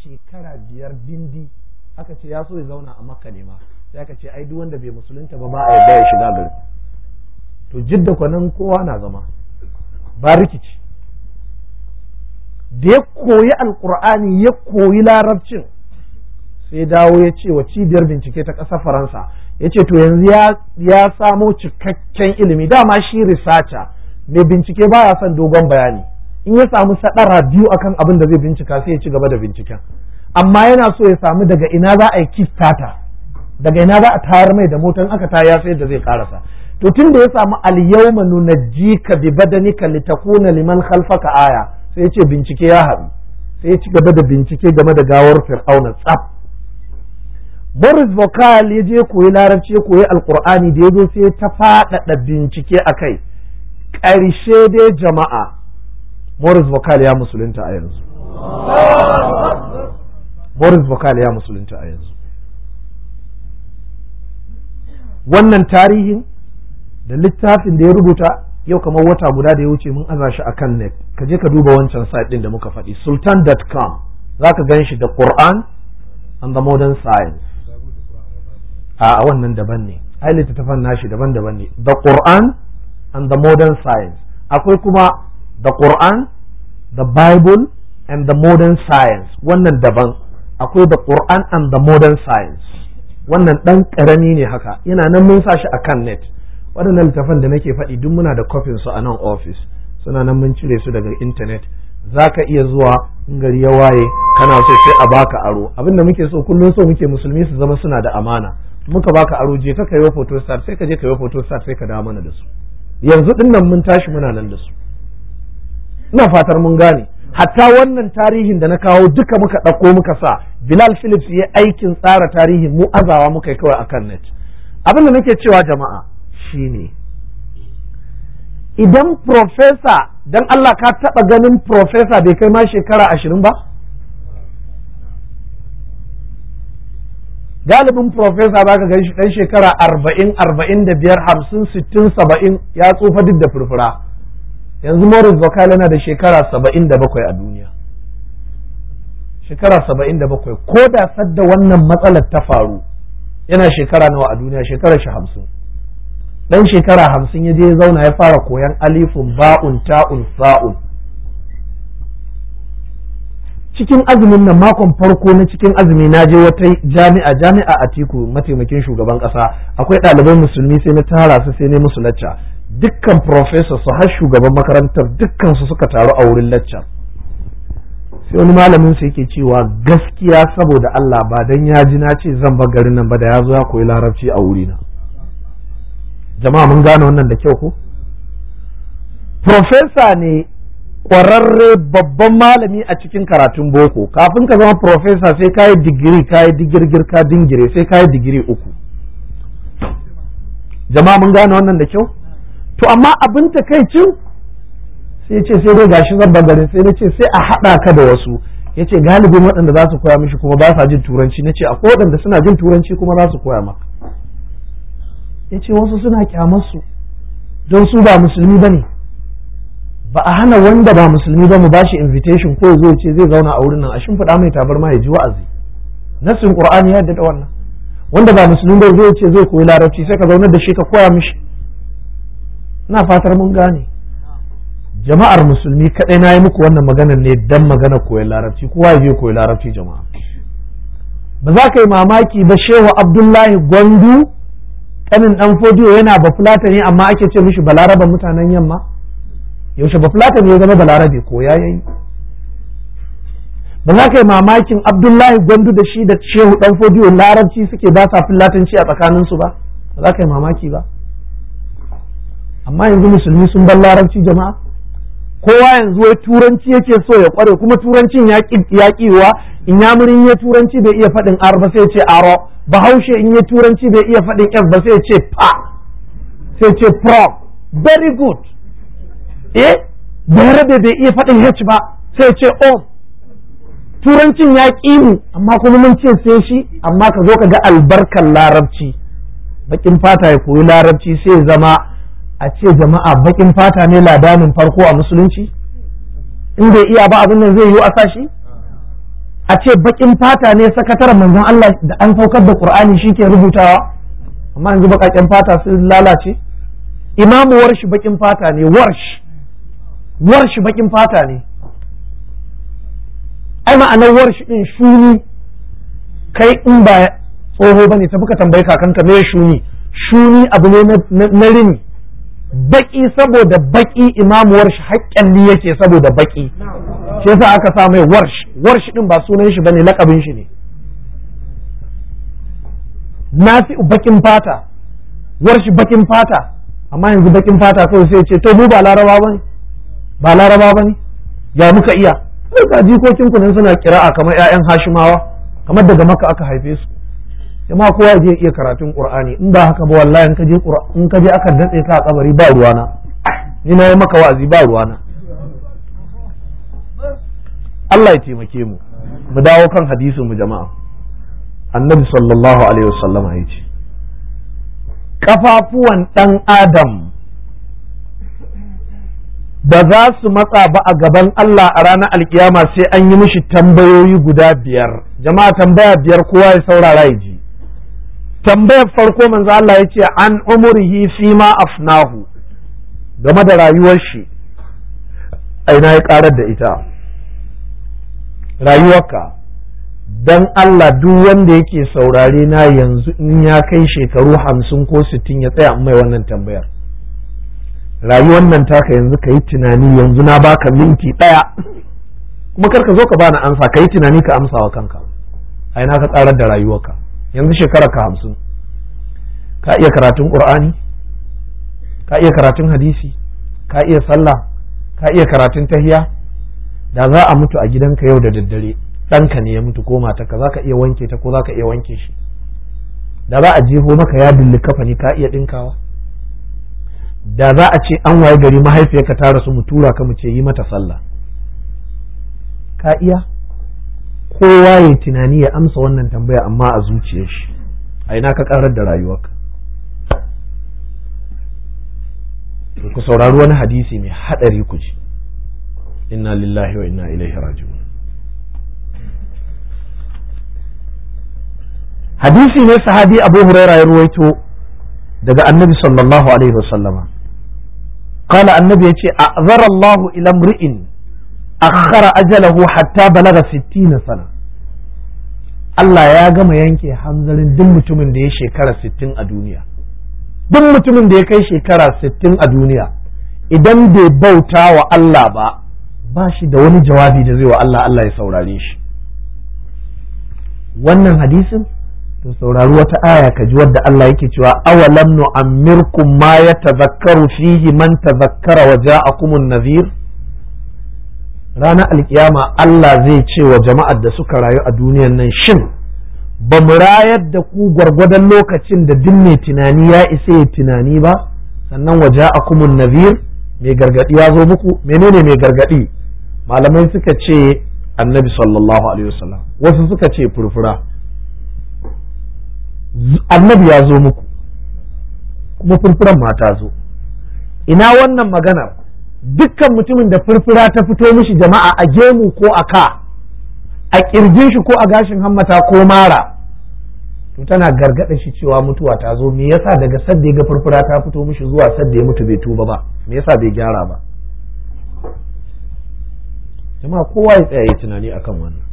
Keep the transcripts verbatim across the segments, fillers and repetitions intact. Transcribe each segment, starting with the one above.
shekara biyar dindi aka ce ya so ya zauna a makka ne ma sai aka ce ai duk wanda bai musulunta ba ba a yarda ya shiga garin. To jidda kwanan kowa na zama ba rikici. Da ya koyi alkur'ani ya koyi larabcin sai dawo ya ce wa cibiyar bincike ta ƙasar Faransa ya ce to yanzu ya samo cikakken ilimi. Dama shi researcher mai bincike baya son dogon bayani, in ya samu sadara biyu akan abin da zai bincika sai ya ci gaba da binciken, amma yana so ya samu daga ina za a yi kickstata, daga ina za a tayar mai da motan aka taya sai da zai karasa. To tun da ya samu al-yawma nunajjika bi badanika litakuna liman khalfaka aya, sai ya ce bincike ya haɗu, sai ya ci gaba da bincike game da gawar Fir'auna tsaf. Boris Vocal ya je koyi larabci ya koyi alkur'ani, da ya zo sai ta faɗaɗa bincike a kai. Ƙarshe dai jama'a Boris Vocal ya musulunta a yanzu. Boris Vocal ya musulunta a yanzu. Wannan tarihin da littafin da ya rubuta yau kamar wata guda da ya wuce mun aza shi akan net, ka je ka duba wancan site din da muka faɗi sultan dot com, zaka gan shi da Quran and the modern science. A wannan daban ne, ai littattafan nashi daban-daban ne, the Quran and the modern science. Akwai kuma the Quran, the Bible and the modern science, wannan daban. Akwai the Quran and the modern science, wannan ɗan ƙarami ne haka, yana nan mun sa shi akan net. Waɗannan littafan da nake faɗi duk muna da kofin su a nan office, suna nan mun cire su daga internet. Za ka iya zuwa in gari ya waye kana so sai a baka aro. Abin da muke so kullum so muke musulmi su zama suna da amana. Muka baka aro, je ka kai photostat, sai ka je kai photostat sai ka dawo mana da su. Yanzu din nan mun tashi muna nan da su. Ina fatar mun gane. Hatta wannan tarihin da na kawo duka muka ɗauko muka sa, Bilal Phillips ya aikin tsara tarihin, mu azawa muka yi kawai akan net. Abin da nake cewa jama'a shine idan profesa, dan Allah ka taɓa ganin profesa bai kai ma shekara ashirin ba? Galibin profesa ba ka gan shi ɗan shekara arba'in, arba'in da biyar, hamsin, sittin, saba'in ya tsufa duk da furfura. Yanzu Morris Vocal yana da shekara saba'in da bakwai a duniya. Shekara saba'in da bakwai, ko da sadda wannan matsalar ta faru yana shekara nawa a duniya? Shekara shi hamsin. Dan shekara hamsin ya je ya zauna ya fara koyan alifun ba'un ta'un sa'un. Cikin azumin nan makon farko na cikin azumi na je wata jami'a jami'a Atiku, mataimakin shugaban kasa, akwai ɗalibai musulmi sai na tara su sai ne musu lacca. Dukkan professor su har shugaban makarantar dukkan su suka taru a wurin lacca. Sai wani malamin su yake cewa gaskiya saboda Allah ba dan ya ji na ce zan bar garin nan ba da ya zo ya koyi larabci a wurina. Jama'a mun gane wannan da kyau ko? Profesa ne ƙwararre babban malami a cikin karatun boko. Kafin ka zama profesa sai ka yi digiri, ka yi digirgir, ka dingire, sai ka yi digiri uku. Jama'a mun gane wannan da kyau? To amma abin takaicin sai ce sai dai gashi zan bangare, sai na ce sai a haɗa ka da wasu. Ya ce galibin waɗanda za su koya mishi kuma ba sa jin turanci. Na ce akwai waɗanda suna jin turanci kuma za su koya maka. Ya ce wasu suna kyamarsu don su ba musulmi ba ne. Ba a hana wanda ba musulmi ba mu ba shi invitation ko zai ce zai zauna a wurin nan a shimfiɗa mai tabarma ya ji wa'azi. Nassin Qur'ani ya yarda da wannan. Wanda ba musulmi ba zai ce zai koyi larabci sai ka zaunar da shi ka koya mishi. Ina fatar mun gane. Jama'ar musulmi kadai na yi muku wannan maganar ne dan magana koyon larabci, kowa ya je koyi larabci jama'a. Ba za ka yi mamaki ba Shehu Abdullahi Gwandu kanin dan Fodiyo yana ba Fulatani amma ake ce mishi Balaraban mutanen yamma. Yaushe ba Fulatani ya zama Balarabe ko ya yayi. Ba za ka yi mamakin Abdullahi Gwandu da shi da Shehu dan Fodiyo larabci suke ba sa Fulatanci a tsakaninsu ba. Ba za ka yi mamaki ba. Amma yanzu musulmi sun bar larabci jama'a. Kowa yanzu wai turanci yake so ya kware, kuma turancin ya kiwa. In yamurin ya turanci bai iya faɗin ar ba sai ce aro, bahaushe in ya turanci bai iya faɗin f ba sai ce pa, sai ce pro. Very good. Eh bayarabe bai iya faɗin h ba sai ce o. Turancin ya mu amma kuma mun ce sai shi. Amma ka zo ka ga albarkar larabci, bakin fata ya koyi larabci sai zama a ce jama'a bakin fata ne ladanin farko a musulunci. In bai iya ba abin nan zai yi a sashi. a ce bakin fata ne sakataren manzon Allah da an saukar da Qur'ani shike rubutawa, amma yanzu bakaken fata sun lalace. Imamu Warshi bakin fata ne, Warsh Warshi bakin fata ne. Ai ma'anar Warshi din shuni, kai in ba tsoho bane tafi ka tambayi kakanka me shuni. Shuni abu ne na rini, baki saboda baki Imamu Warshi haƙƙan ni yake saboda baki, shi yasa aka sa mai Warsh. Warsh din ba sunan shi bane, lakabin shi ne. Nafi'u bakin fata, Warshi bakin fata, amma yanzu bakin fata kawai sai ce to mu ba laraba bane, ba laraba bane, ya muka iya. Sai ka jikokin ku nan suna kira'a kamar ƴaƴan Hashimawa, kamar daga Makka aka haife su. Jama'a kowa je iya karatun Qur'ani, in ba haka ba wallahi in ka je in ka je aka datse ka a kabari ba ruwana, ni na yi maka wa'azi ba ruwana. Allah ya taimake mu. Mu dawo kan hadisin mu jama'a. Annabi sallallahu alaihi wasallam ya ce kafafuwan ɗan adam ba za su matsa ba a gaban Allah a ranar alkiyama sai an yi mishi tambayoyi guda biyar. Jama'a tambaya biyar kowa ya saurara ya ji. Tambayar farko manzo Allah ya ce an umurihi fi ma afnahu, game da rayuwar shi aina ya karar da ita. Rayuwarka dan Allah duk wanda yake saurare na yanzu in ya kai shekaru hamsin ko sittin ya tsaya mai wannan tambayar. Rayuwar nan taka yanzu ka yi tunani, yanzu na baka minti ɗaya kuma kar ka zo ka bani amsa, ka yi tunani ka amsa wa kanka a ina ka tsarar da rayuwarka. Yanzu shekara ka hamsin, ka iya karatun Qur'ani, ka iya karatun hadisi, ka iya sallah, ka iya karatun tahiya. Da za a mutu a gidanka yau da daddare, ɗanka ne ya mutu ko matarka, za ka iya wanke ta ko za ka iya wanke shi. Da za a jeho maka yadin likafani, ka iya ɗinkawa. Da za a ce an waye gari mahaifiyarka ta rasu mu tura ka mu ce yi mata sallah, ka iya. Kowa ya tunani ya amsa wannan tambaya amma a zuciyar shi, a ina ka karar da rayuwarka. Ku saurari wani hadisi mai haɗari ku ji. Inna lillahi wa inna ilaihi raji'un. Hadisi ne sahabi Abu Hurairah ya ruwaito daga Annabi sallallahu alaihi wasallama. Qala Annabi yace a'zara Allahu ila imri'in akhara ajalahu hatta balaga sittina sana. Allah ya gama yanke hanzarin duk mutumin da ya shekara sittin a duniya. Duk mutumin da ya kai shekara sittin a duniya idan bai bauta wa Allah ba, ba shi da wani jawabi da zai wa Allah, Allah ya saurare shi. Wannan hadisin to saurari wata aya ka ji wadda Allah yake cewa awalam nu'ammirkum ma yatazakkaru fihi man tazakkara wa ja'akumun nadhir. Ranar alkiyama Allah zai ce wa jama'ar da suka rayu a duniyan nan, shin ba mu rayar da ku gwargwadon lokacin da duk mai tunani ya isa ya tunani ba? Sannan wa ja'akumun nadhir, mai gargadi ya zo muku. Menene mai gargadi? Malamai suka ce Annabi sallallahu alaihi wasallam, wasu suka ce furfura. Annabi ya zo muku kuma furfuran ma ta zo. Ina wannan maganar? Dukkan mutumin da furfura ta fito mishi jama'a a gemu ko a ka, a kirjin shi ko a gashin hammata ko mara, to tana gargada shi cewa mutuwa ta zo. Me yasa daga sadda ya ga furfura ta fito mishi zuwa sadda ya mutu bai tuba ba? Me yasa bai gyara ba? Jama'a kowa ya tsaya yi tunani akan wannan.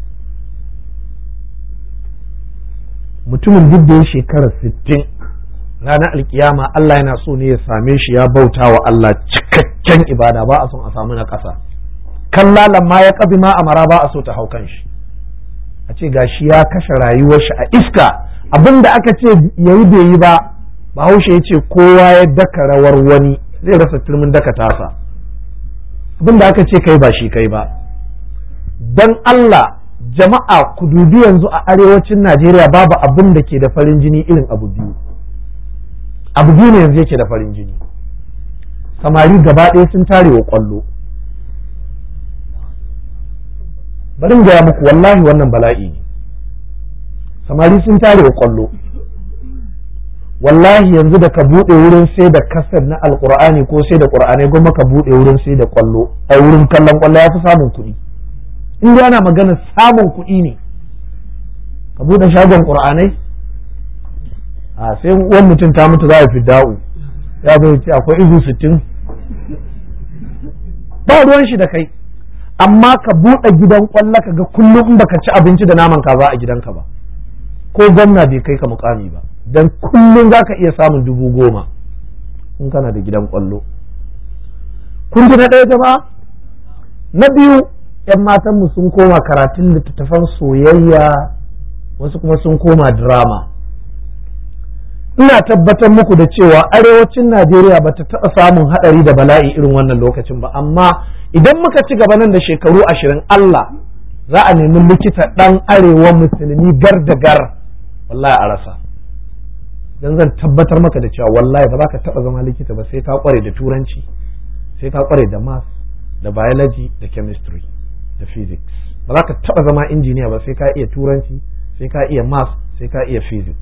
Mutumin duk da ya shekara sittin, ranar alkiyama Allah yana so ne ya same shi ya bauta wa Allah cikakken ibada, ba a son a samu na ƙasa. Kallalan ma ya ƙabi ma amara, ba a so ta hau kan shi. A ce gashi ya kashe rayuwar shi a iska, abinda aka ce yayi bai yi ba. Bahaushe ya ce kowa ya daka rawar wani zai rasa turmin daka tasa. Abinda aka ce kai ba shi kai ba. Dan Allah jama'a ku dubi yanzu a arewacin Najeriya babu abin da ke da farin jini irin abu biyu. Abu biyu ne yanzu yake da farin jini. Samari gaba ɗaya sun tare wa ƙwallo. Bari in gaya muku wallahi wannan bala'i ne. Samari sun tare wa ƙwallo. Wallahi yanzu da ka buɗe wurin sai da kasar na alƙur'ani ko sai da ƙur'anai, goma ka buɗe wurin sai da ƙwallo, a wurin kallon ƙwallo ya fi samun kuɗi. In dai ana magana samun kuɗi ne, ka buɗe shagon ƙur'anai a sai uwan mutum ta mutu za a fi da'u ya bai ce akwai izu sittin ba ruwan shi da kai. Amma ka buɗe gidan ƙwallo ka ga kullum in baka ci abinci da naman kaza a gidanka ba ko gwamna bai kai ka mukami ba dan kullum za ka iya samun dubu goma in kana da gidan ƙwallo. Kun ji na ɗaya jama'a. Na biyu, 'yan matanmu sun koma karatun littattafan soyayya, wasu kuma sun koma drama. Ina tabbatar muku da cewa arewacin Najeriya ba ta taɓa samun haɗari da bala'i irin wannan lokacin ba, amma idan muka ci gaba nan da shekaru ashirin Allah za a nemi likita ɗan arewa musulmi gar da gar wallahi a rasa. Dan zan tabbatar maka da cewa wallahi ba za ka taɓa zama likita ba sai ka ƙware da turanci, sai ka ƙware da math, da biology, da chemistry, da physics. Ba za ka taɓa zama injiniya ba sai ka iya turanci, sai ka iya math, sai ka iya physics.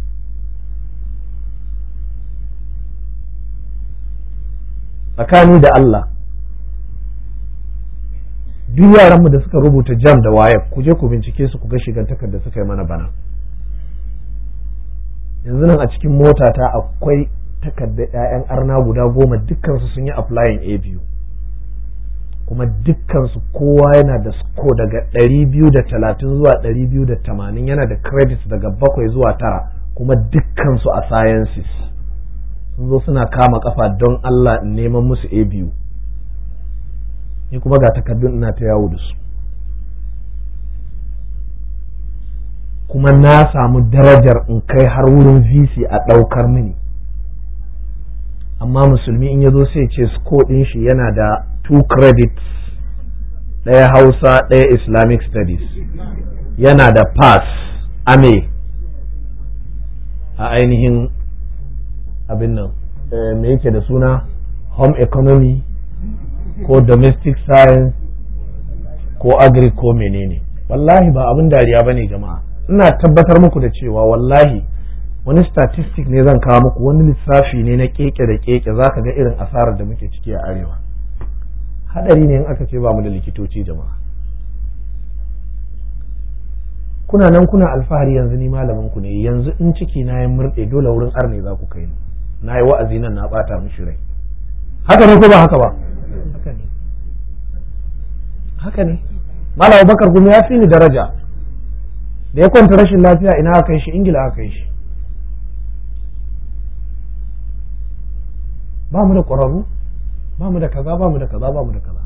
Tsakani da Allah, duk yaranmu da suka rubuta jam da waye ku je ku bincike su ku ga shigantakar da suka yi mana bana. Yanzu nan a cikin motata akwai takardar 'ya'yan arna guda goma, dukkansu sun yi applying A biyu, kuma dukkansu kowa yana da score daga ɗari biyu da talatin zuwa ɗari biyu da tamanin, yana da credits daga bakwai zuwa tara, kuma dukkansu a sciences. Sun zo suna kama kafa don Allah in neman musu A biyu, ni kuma ga takardun ina ta yawo da su, kuma na samu darajar in kai har wurin V C a ɗaukar mini. Amma musulmi in ya zo sai ce score ɗin shi yana da two credits, ɗaya Hausa ɗaya Islamic Studies, yana da pass ame a ainihin abin nan me yake da suna home economy ko domestic science ko agri ko menene. Wallahi ba abin dariya bane jama'a. Ina tabbatar muku da cewa wallahi wani statistic ne zan kawo muku, wani lissafi ne na keke da keke, zaka ga irin asarar da muke ciki a arewa. Hadari ne in aka ce ba mu da likitoci jama'a. Kuna nan kuna alfahari yanzu ni malamin ku ne, yanzu in ciki na yin murɗe dole wurin arne za ku kai ni. Na yi wa'azi nan na bata mishi rai. Haka ne ko ba haka ba? Haka ne. Haka ne. Malam Abubakar kuma ya fi ni daraja. Da ya kwanta rashin lafiya ina aka kai shi, Ingila aka kai shi. Ba mu da ƙwararru, ba mu da kaza, ba mu da kaza, ba mu da kaza.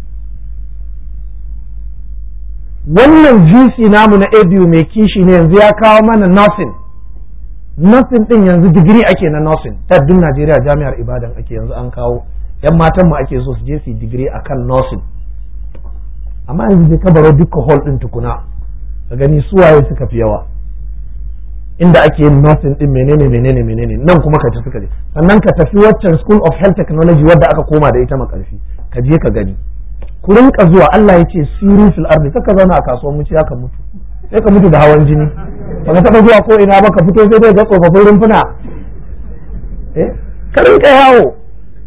Wannan V C namu na A B U mai kishi ne yanzu ya kawo mana nursing. Nursing din yanzu digiri ake na nursing. Taddun Najeriya Jami'ar Ibadan ake yanzu an kawo. Yan matan mu ake so su je su yi digiri akan nursing. Amma yanzu je kabaro dukkan hall din tukuna. Ka gani suwaye suka fi yawa. Inda ake yin nursing din menene menene menene nan kuma ka tafi ka je. Sannan ka tafi waccan School of Health Technology wadda aka koma da ita makarfi. Ka je ka gani. Ku rinka zuwa, Allah ya ce siru fil ardi, kaka zauna a kasuwar muciya ka mutu. Sai ka mutu da hawan jini. Baka taba zuwa ko ina ba, ka fito sai dai ga tsofaffin rumfuna. Eh? Ka rinka yawo.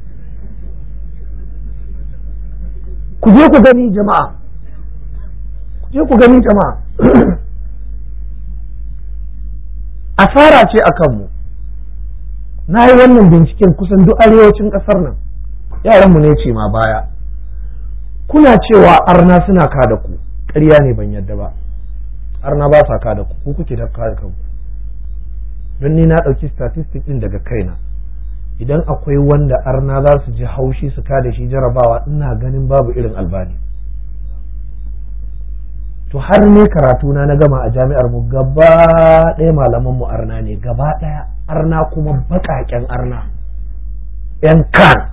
Ku je ku gani jama'a. Ku je ku gani jama'a. Asara ce a kanmu. Na yi wannan binciken kusan duk arewacin ƙasar nan. Yaranmu ne ce ma baya. Kuna cewa arna suna ka da ku, ƙarya ne ban yadda ba. Arna ba sa ka da ku, ku kuke da ka da kanku. Don ni na ɗauki statistic ɗin daga kaina. Idan akwai wanda arna za su ji haushi su ka da shi jarabawa, ina ganin babu irin Albani. To har ne karatuna na gama a jami'ar mu gaba ɗaya malaman mu arna ne, gaba ɗaya arna kuma baƙaƙen arna. ‘Yan kan.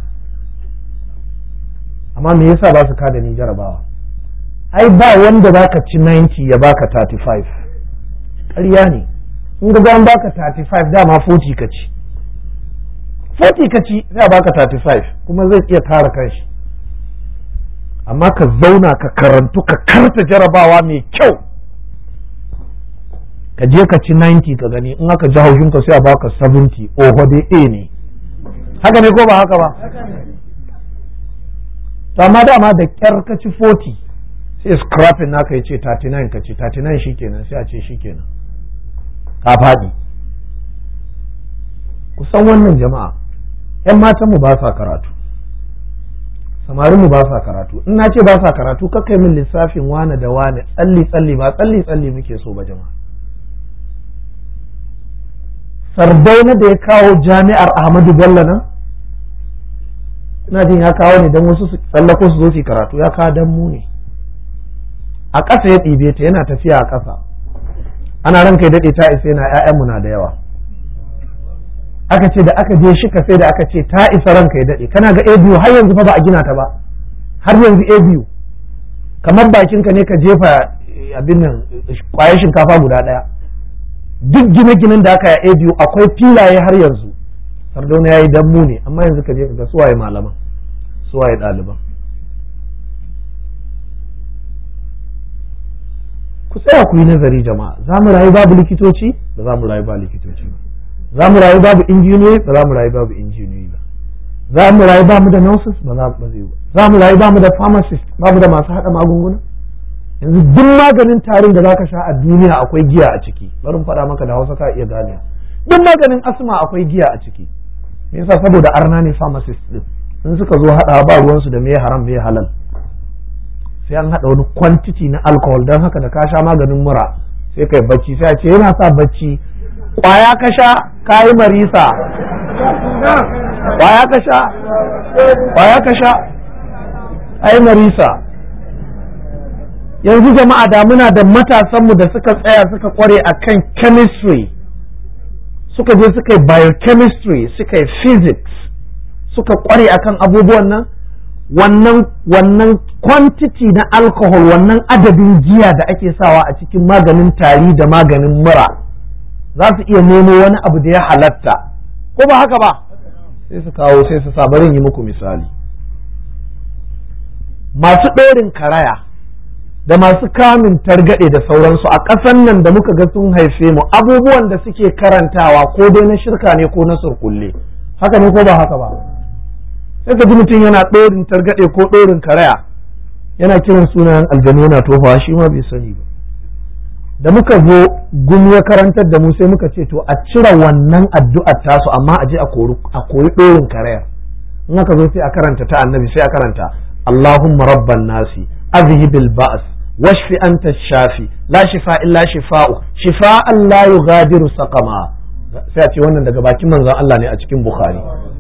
Amma me yasa ba su kada ni jarabawa? Ai ba wanda baka ci ninety ya baka thirty-five. Ƙarya ne. In ga an baka thirty-five dama forty ka ci. forty ka ci zai baka thirty-five kuma zai iya kare kanshi. Amma ka zauna ka karantu ka karta jarabawa mai kyau. Ka je ka ci ninety ka gani, in aka ji haushin ka sai a baka seventy, oho dai A ne. Haka ne ko ba haka ba? Haka ne. To amma dama da kyar ka ci forty sai scrapping naka ya ce thirty-nine ka ce thirty-nine shikenan, sai a ce shikenan ka faɗi. Kusan wannan jama'a, ‘yan matanmu ba sa karatu, samarinmu ba sa karatu. In na ce ba sa karatu, kakai min lissafin wane da wane, tsalli tsalli ba tsalli tsalli muke so ba jama'a. Sardauna da ya kawo jami'ar Ahmadu Bello nan, ina jin ya kawo ne don wasu su tsallako su zo su karatu, ya kawo don mu ne. A ƙasa ya ɗibe ta, yana tafiya a ƙasa, ana ranka ya daɗe ta isa, yana ‘ya'yanmu na da yawa. Aka ce da aka je shi ka sai da aka ce ta isa ranka ya daɗe, kana ga A biyu har yanzu fa ba a gina ta ba, har yanzu A biyu kamar bakinka ne ka jefa abin nan ƙwayar shinkafa guda ɗaya. Duk gine-ginen da aka yi A biyu akwai filaye har yanzu. Sardauna ya yi dammu ne, amma yanzu ka je ka ga suwaye malaman, suwaye ɗaliban. Ku tsaya ku yi nazari jama'a, za mu rayu babu likitoci? Ba za mu rayu ba likitoci ba. Za mu rayu babu injiniyoyi? Ba za mu rayu babu injiniyoyi ba. Za mu rayu ba mu da nurses? Ba za ba zai ba. Za mu rayu ba mu da pharmacist, ba mu da masu haɗa magunguna? Yanzu duk maganin tarin da zaka sha a duniya akwai giya a ciki. Bari mu faɗa maka da Hausa ka iya gane. Duk maganin asma akwai giya a ciki. Me yasa? Saboda arna ne pharmacist din. In suka zo haɗa ba ruwansu da me haram me halal. Sai an haɗa wani quantity na alcohol, don haka da ka sha maganin mura sai kai bacci, sai a ce yana sa bacci. Kwaya ka sha ka yi marisa, kwaya ka sha kwaya ka sha ai marisa. Yanzu jama'a, da muna da matasanmu da suka tsaya suka kware akan chemistry, suka je suka yi biochemistry, suka yi physics, suka kware akan abubuwan nan, wannan wannan quantity na alcohol, wannan adadin giya da ake sawa a cikin maganin tari da maganin mura, za su iya nemo wani abu da ya halatta, ko ba haka ba? Sai su kawo, sai su sa. Bari yi muku misali. Masu ɗorin karaya da masu kamun targaɗe da sauransu a ƙasan nan da muka ga sun haife mu, abubuwan da suke karantawa ko dai na shirka ne ko na surkulle, haka ne ko ba haka ba? Sai ka ji mutum yana ɗorin targaɗe ko ɗorin karaya, yana kiran sunayen aljanu yana tofawa, shi ma bai sani ba. Da muka zo gumi ya karantar da mu, sai muka ce to a cire wannan addu'ar tasu, amma a je a koyi ɗorin karayar. In aka zo sai a karanta ta annabi, sai a karanta Allahumma rabban nasi azhibil ba's washfi anta shafi la shifa illa shifa'u shifa'an la yughadiru saqama. Sai a ce wannan daga bakin manzon Allah ne a cikin Bukhari.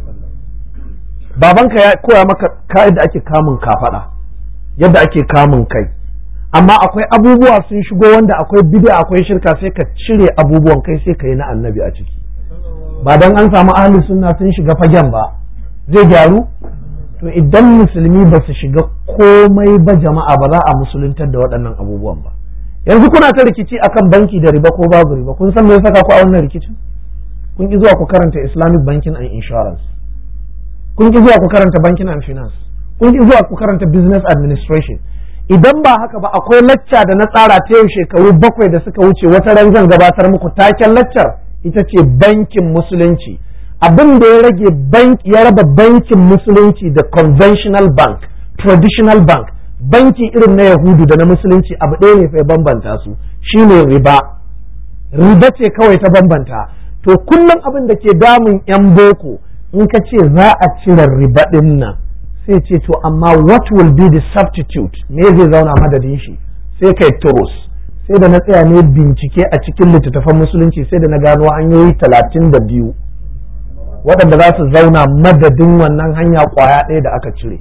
Babanka ya koya maka yadda ake kamun kafada, yadda ake kamun kai, amma akwai abubuwa sun shigo wanda akwai bid'a akwai shirka, sai ka cire abubuwan kai sai ka yi na annabi a ciki. Ba dan an samu ahli sunna sun shiga fagen ba zai gyaru? To idan musulmi ba su shiga komai ba jama'a, ba za a musuluntar da waɗannan abubuwan ba. Yanzu kuna ta rikici akan banki da riba ko babu riba, kun san me yasa ku a wannan rikicin? Kun ki zuwa ku karanta Islamic Banking and Insurance, kun ki zuwa ku karanta Banking and Finance, kun ki zuwa ku karanta Business Administration. Idan ba haka ba, akwai lacca da na tsara ta yau shekaru bakwai da suka wuce, wata ran zan gabatar muku. Taken laccar ita ce bankin musulunci. Abin da ya rage banki, ya raba bankin musulunci da conventional bank, traditional bank, banki irin na Yahudu da na musulunci, abu ɗaya ne fa ya bambanta su, shine riba. Riba ce kawai ta bambanta. To kullum abin da ke damun yan boko, in ka ce za a cire riba ɗin nan, sai ce to amma what will be the substitute, me zai zauna madadin shi? Sai kai turus. Sai da na tsaya ne bincike a cikin littattafan musulunci, sai da na gano hanyoyi talatin da biyu waɗanda za su zauna madadin wannan hanya ƙwaya ɗaya da aka cire.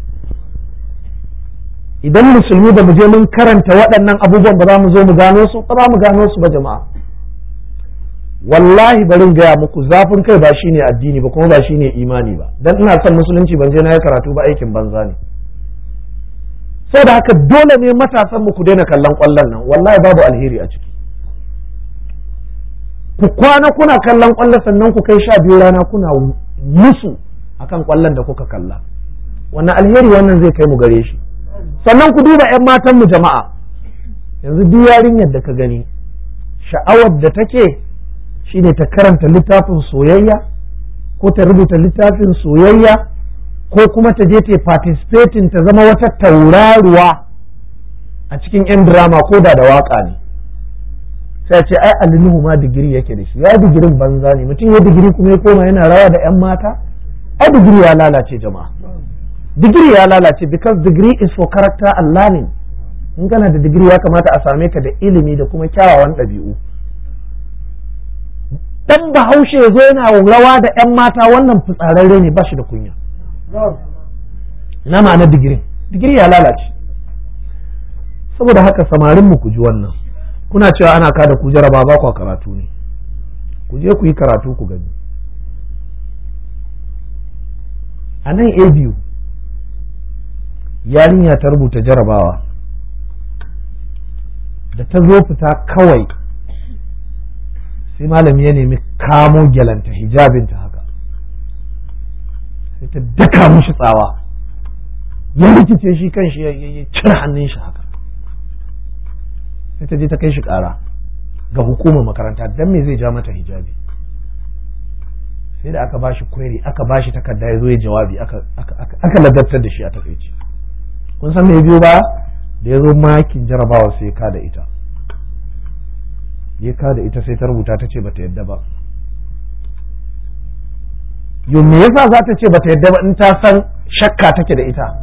Idan musulmi da mu je mun karanta waɗannan abubuwan, ba za mu zo mu gano su, ba za mu gano su ba jama'a. Wallahi barin gaya muku, zafin kai ba shine addini ba, kuma ba shine imani ba. Dan ina son musulunci ban je na yi karatu ba, aikin banza ne. Saboda haka dole ne matasan mu ku daina kallon ƙwallon nan, wallahi babu alheri a ciki. Ku kwana kuna kallon ƙwallo, sannan ku kai sha biyu rana kuna musu akan ƙwallon da kuka kalla. Wannan alheri wannan zai kai mu gare shi. Sannan ku duba 'yan matan mu jama'a, yanzu duk yarinyar da ka gani, sha'awar da take shine ta karanta littafin soyayya, ko ta rubuta littafin soyayya, ko kuma ta je ta participating, ta zama wata tauraruwa a cikin yan drama ko da da waka ne sai ce ai alinuhu ma digiri yake da shi, ya digirin banza ne, mutum ya digiri kuma ya koma yana rawa da yan mata, ai digiri ya lalace jama'a, digiri ya lalace, because degree is for character and learning. In kana da digiri ya kamata a same ka da ilimi da kuma kyawawan ɗabi'u. Dan bahaushe ya zo yana rawa da yan mata, wannan fitsararre ne, ba shi da kunya. Na ma'ana digiri digiri ya lalace. Saboda haka samarin mu ku ji wannan, kuna cewa ana kada ku jaraba ba ku karatu ne, ku je ku yi karatu ku gani. A nan A biyu yarinya ta rubuta jarabawa, da ta zo fita kawai sai malami ya nemi kamo gyalanta hijabinta haka, sai ta daka mishi tsawa, ya rikice shi kan shi ya cire hannun shi haka, sai ta je ta kai shi kara ga hukumar makaranta dan me zai ja mata hijabi. sai da aka bashi query, aka bashi takarda ya zo ya jawabi, aka aka ladabtar da shi a takaice. kun san me biyo ba da ya zo makin jarabawa sai ka da ita ya ka da ita sai ta rubuta ta ce bata yadda ba. yo me yasa za ta ce bata yadda ba in ta san shakka take da ita?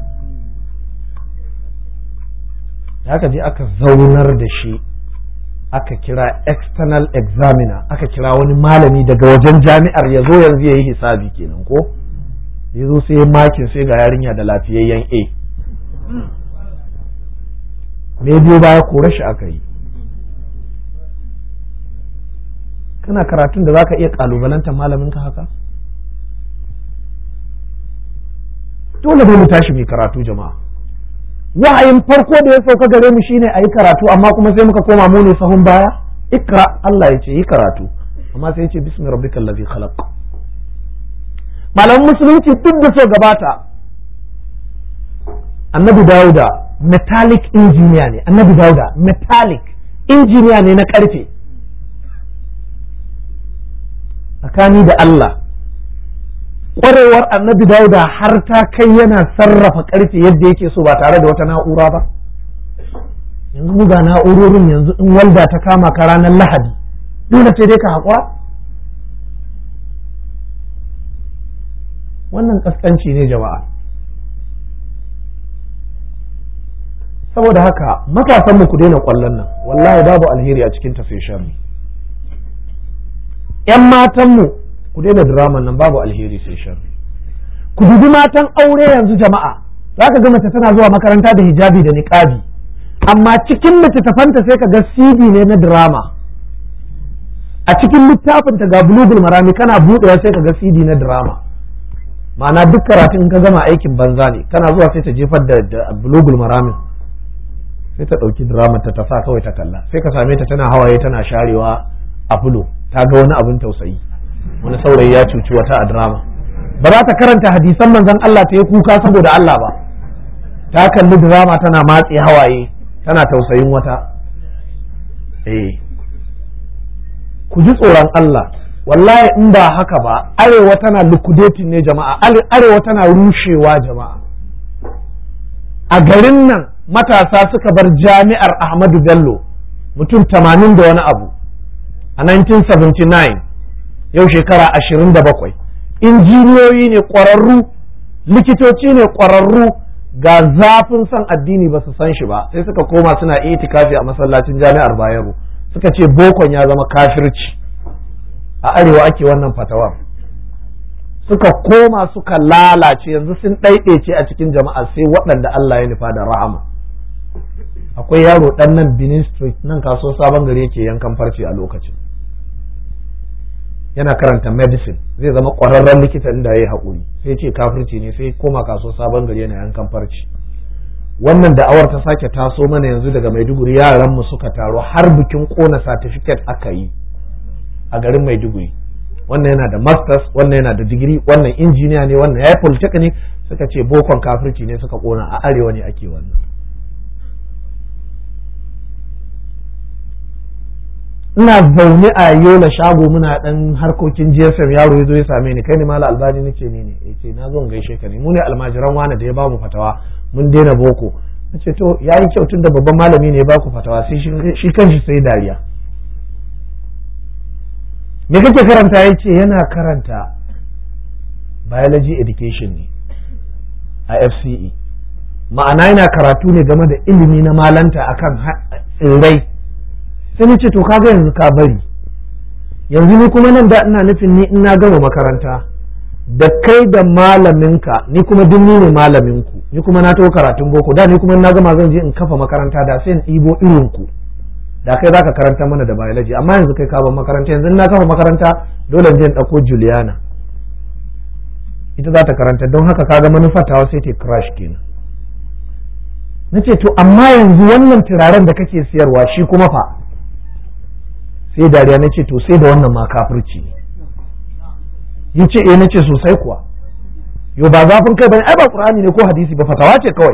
da aka je aka zaunar da shi, aka kira external examiner, aka kira wani malami daga wajen jami'ar ya zo yanzu ya yi hisabi kenan ko ya zo sai makin sai ga yarinya da lafiyayyen A. me biyo baya kore shi aka yi. kana karatun da zaka iya kalubalantar malamin ka haka? dole dai mu tashi mai karatu jama'a. wahayin farko da ya sauka gare mu shine ayi karatu, amma kuma sai muka koma mu ne sahun baya. ikra, Allah ya ce yi karatu, amma sai ya ce bismi rabbikal ladhi khalaq. malaman musulunci duk da so gabata, annabi Dauda metallic engineer ne, annabi Dauda metallic engineer ne na karfe. tsakani da Allah ƙwarewar annabi Dauda har ta kai yana sarrafa ƙarfe yadda yake so ba tare da wata na'ura ba. yanzu mu ga na'urorin, yanzu in walda ta kama ka ranar Lahadi dole sai dai ka haƙura. wannan ƙasƙanci ne jama'a. saboda haka matasan mu ku daina ƙwallon nan, wallahi babu alheri a cikin ta sai sharri. yan matan mu ku daina drama nan, babu alheri sai sharri. ku dubi matan aure yanzu jama'a, za ka ga mace tana zuwa makaranta da hijabi da niqabi, amma cikin littattafanta sai ka ga C D ne na drama. a cikin littafinta ga bulugul marami kana buɗewa sai ka ga C D na drama. ma'ana duk karatun in ka gama aikin banza ne, kana zuwa sai ta jefar da bulugul maramin, sai ta ɗauki drama ta tafa kawai ta kalla, sai ka same ta tana hawaye tana sharewa a fulo, ta ga wani abin tausayi, wani saurayi ya cuci wata a drama. ba za ta karanta hadisan manzon Allah ta yi kuka saboda Allah ba, ta kalli drama tana matse hawaye tana tausayin wata. eh ku ji tsoron Allah, wallahi in ba haka ba arewa tana liquidating ne jama'a, arewa tana rushewa jama'a. a garin nan matasa suka bar jami'ar Ahmadu Bello mutum tamanin da wani abu a nineteen seventy-nine, yau shekara ashirin da bakwai. injiniyoyi ne ƙwararru, likitoci ne ƙwararru, ga zafin son addini ba su san shi ba, sai suka koma suna itikafi a masallacin jami'ar Bayero, suka ce bokon ya zama kafirci. a arewa ake wannan fatawar, suka koma suka lalace, yanzu sun ɗaiɗaice a cikin jama'a sai waɗanda Allah ya nufa da rahama. akwai yaro ɗan nan Benin Street nan kaso sabon gari yake yankan farce a lokacin, yana karanta medicine, zai zama ƙwararren likita inda ya yi haƙuri, sai ce kafirci ne, sai koma kaso sabon gari yana yankan farce. wannan da'awar ta sake taso mana yanzu daga Maiduguri, yaran mu suka taro har bikin ƙona certificate aka yi a garin Maiduguri. wannan yana da masters, wannan yana da digiri, wannan injiniya ne, wannan ya yi polytechnic, suka ce bokon kafirci ne, suka ƙona. a arewa ne ake wannan. ina zaune a Yola shago muna dan harkokin G S M, yaro ya zo ya same ni, kai ne Malam Albani? nace ni ne. yace na zo in gaishe ka ne, mu ne almajiran wani da ya ba mu fatawa mun daina boko, na ce to ya yi kyau tun da babban malami ne ba ku fatawa sai shi kanshi sai dariya. Me kake karanta? ya ce yana karanta biology education ne a F C E, ma'ana yana karatu ne game da ilimi na malanta akan tsirrai. sai ni ce to kaga yanzu ka bari, yanzu ni kuma nan da ina nufin ni in na gama makaranta da kai da malaminka, ni kuma duk ni ne malaminku, ni kuma na taho karatun boko, da ni kuma na gama zan je in kafa makaranta da sai in ɗibo irinku da kai zaka karanta mana da biology, amma yanzu kai ka ban makaranta, yanzu na kafa makaranta dole in je in ɗauko Juliana ita za ta karanta, don haka kaga manufar tawa sai ta crash kenan. nace to amma yanzu wannan turaren da kake siyarwa shi kuma fa, sai dariya nace to sai da wannan ma kafirci ne. yace eh nace sosai kuwa, yo ba zafin kai bane, ai ba Qur'ani ne ko hadisi ba, fatawa ce kawai,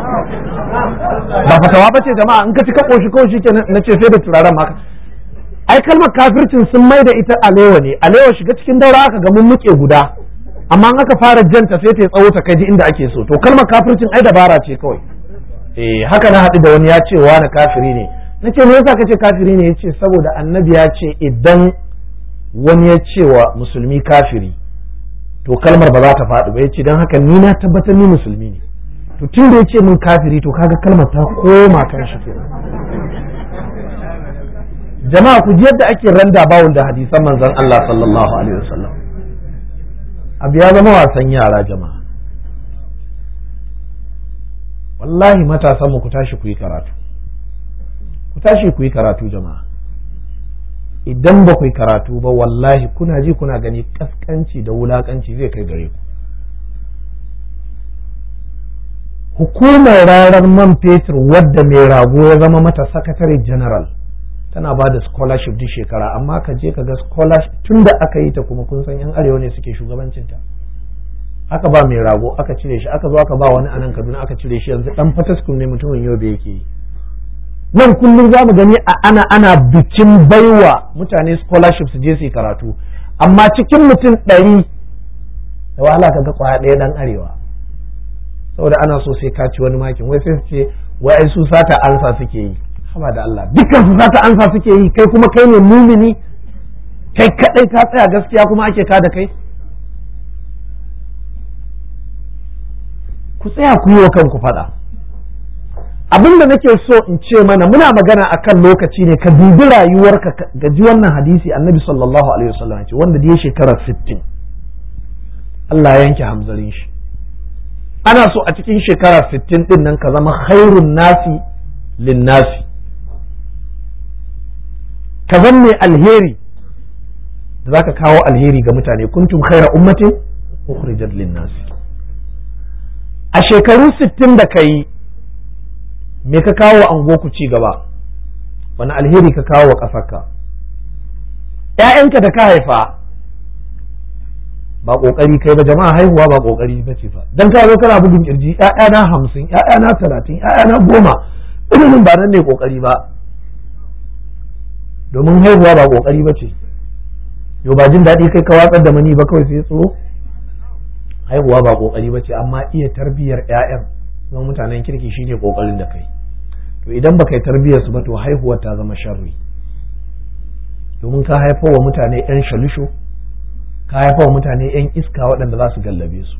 ba fatawa bace jama'a, in ka ci ka koshi kawai shikenan. nace sai da turaren ma, ai kalmar kafircin sun mai da ita alewa ne, alewa shiga cikin daura aka ga mun muke guda, amma in aka fara janta sai ta tsawo ta kai inda ake so, to kalmar kafircin ai dabara ce kawai. eh haka na haɗu da wani ya ce wani kafiri ne, nace me yasa kace kafiri ne? yace saboda annabi ya ce idan wani ya ce wa musulmi kafiri to kalmar ba za ta faɗi ba, yace dan haka ni na tabbatar ni musulmi ne, to tun da yace min kafiri to kaga kalmar ta koma kan shi kenan. jama'a ku ji yadda ake randa bawul da hadisan manzon Allah sallallahu alaihi wasallam, abu ya zama wasan yara jama'a. wallahi matasan mu ku tashi ku yi karatu, ku tashi ku yi karatu jama'a. idan ba ku yi karatu ba wallahi kuna ji kuna gani kaskanci da wulakanci zai kai gare ku. hukumar rarar man fetur wadda mai rago ya zama mata sakatare general tana ba da scholarship duk shekara, amma ka je ka ga scholarship tun da aka yi ta kuma kun san yan arewa ne suke shugabancinta. aka ba mai rago aka cire shi, aka zo aka ba wani anan Kaduna aka cire shi, yanzu dan fataskun ne mutumin Yobe yake yi. nan kullum za mu gani a ana ana bikin baiwa mutane scholarship su je su yi karatu, amma cikin mutum ɗari da wahala ka ga kwaya ɗaya dan arewa, saboda ana so sai ka ci wani makin, wai sai su ce wai su sata ansa suke yi. haba da Allah, dukkan su sata ansa suke yi, kai kuma kai ne mumini, kai kadai ka tsaya gaskiya kuma ake ka da kai. ku tsaya ku yi wa kanku faɗa. abin da nake so in ce mana, muna magana akan lokaci ne, ka dubi rayuwarka ga ji wannan hadisi annabi sallallahu alaihi wasallam ce wanda da ya shekara sittin Allah ya yanke hamzarin shi. ana so a cikin shekara sittin din nan ka zama khairun nasi lin nasi, ka zama mai alheri da zaka kawo alheri ga mutane, kuntum khaira ummatin ukhrijat lin nasi. a shekaru sittin da kai me ka kawo ango ku ci gaba, wani alheri ka kawo wa ƙasarka? ƴaƴanka da ka haifa ba ƙoƙari kai ba jama'a, haihuwa ba ƙoƙari ba ce fa, dan ka zo kana bugun kirji ƴaƴana hamsin ƴaƴana talatin ƴaƴana goma ba nan ne ƙoƙari ba, domin haihuwa ba ƙoƙari ba ce. yau ba jin daɗi kai ka watsar da mani ba kawai sai tsoro? haihuwa ba ƙoƙari ba ce, amma iya tarbiyyar ƴaƴan zama mutanen kirki shine ƙoƙarin da kai. to idan baka yi tarbiyyar su ba to haihuwar ta zama sharri, domin ka haifar wa mutane yan shalisho, ka haifar wa mutane yan iska waɗanda za su gallabe su.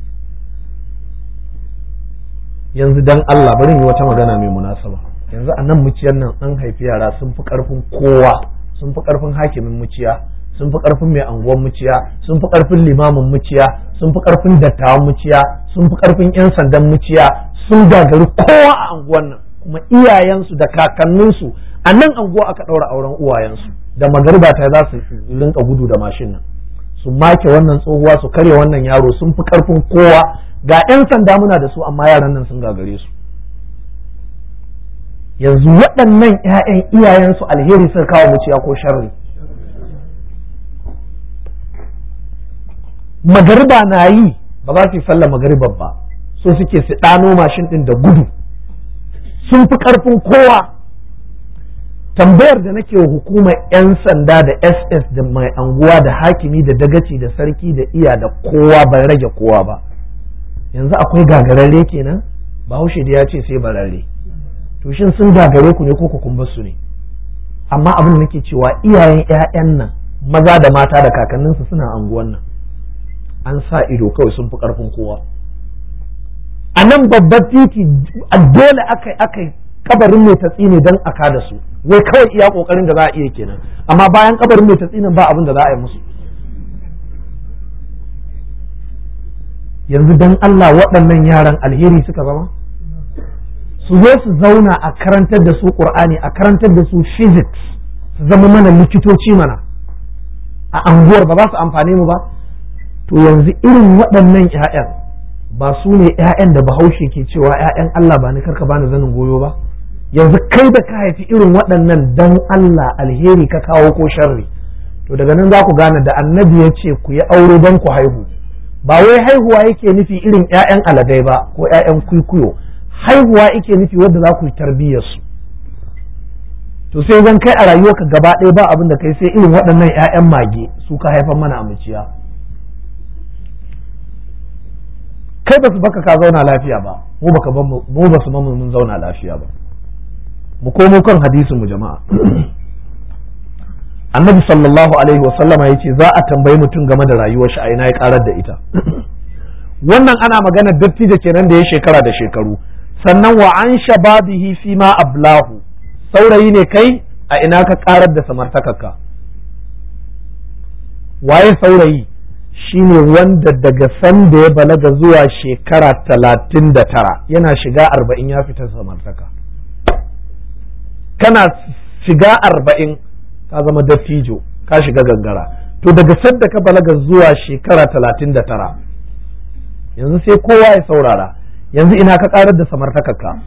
yanzu dan Allah bari yi wata magana mai munasaba, yanzu a nan muciyar nan an haifi yara sun fi ƙarfin kowa, sun fi ƙarfin hakimin muciya, sun fi ƙarfin mai anguwan muciya, sun fi ƙarfin limamin muciya, sun fi ƙarfin dattawan muciya, sun fi ƙarfin yan sandan muciya, sun gagari kowa a anguwan nan, kuma iyayensu da kakanninsu a nan anguwa aka ɗaura auren uwayensu, da magariba ta za su rinka gudu da mashin nan su make wannan tsohuwa su karya wannan yaro, sun fi ƙarfin kowa, ga yan sanda muna da su amma yaran nan sun gagare su. yanzu waɗannan ƴaƴan iyayensu alheri suka kawo muciya ko sharri? magariba na yi ba za su yi sallar magaribar ba, so suke su ɗano mashin ɗin da gudu, sun fi ƙarfin kowa. tambayar da nake wa hukumar 'yan sanda da S S da mai anguwa da hakimi da dagaci da sarki da iya da kowa, ban rage kowa ba, yanzu akwai gagararre kenan? bahaushe da ya ce sai bararre. to shin sun gagare ku ne ko ku kun bar su ne? Amma abin da nake cewa iyayen ƴaƴan nan maza da mata da kakanninsu suna anguwan nan an sa ido kawai sun fi karfin kowa. A nan babbar titi dole aka aka kabarin mai tatsi ne don a kada su, wai kawai iya kokarin da za a iya kenan, amma bayan kabarin mai tatsi nan ba abin da za a yi musu. Yanzu dan Allah waɗannan yaran alheri suka zama? Su zo su zauna a karantar da su Qur'ani, a karantar da su physics, su zama mana likitoci mana a anguwar, ba za su amfane mu ba? To yanzu irin waɗannan ƴaƴan ba su ne ƴaƴan da Bahaushe ke cewa ƴaƴan Allah ba ni karka bani zanin goyo ba? Yanzu kai da ka haifi irin waɗannan dan Allah alheri ka kawo ko sharri? To daga nan za ku gane da annabi ya ce ku yi aure don ku haihu, ba wai haihuwa yake nufi irin ƴaƴan aladai ba ko ƴaƴan kwikwiyo, haihuwa yake nufi wadda za ku yi tarbiyyar su. To sai zan kai a rayuwarka gaba ɗaya ba abin da kai sai irin waɗannan ƴaƴan mage su ka haifan mana a muciya. Kai ba su baka ka zauna lafiya ba, mu baka ban mu ba su mamu mun zauna lafiya ba. Mu komo kan hadisin mu jama'a. Annabi sallallahu alaihi wa sallama yace za a tambayi mutum game da rayuwar shi a ina ya karar da ita. Wannan ana magana dattijo kenan da ya shekara da shekaru. Sannan wa an shababihi fi ma ablahu, saurayi ne kai a ina ka karar da samartakarka? Waye saurayi? Shine wanda daga sanda ya balaga zuwa shekara talatin da tara yana shiga arba'in ya fita samartaka. Kana shiga arba'in ka zama dattijo, ka shiga gangara. To daga sanda ka balaga zuwa shekara talatin da tara, yanzu sai kowa ya saurara, yanzu ina ka karar da samartakarka?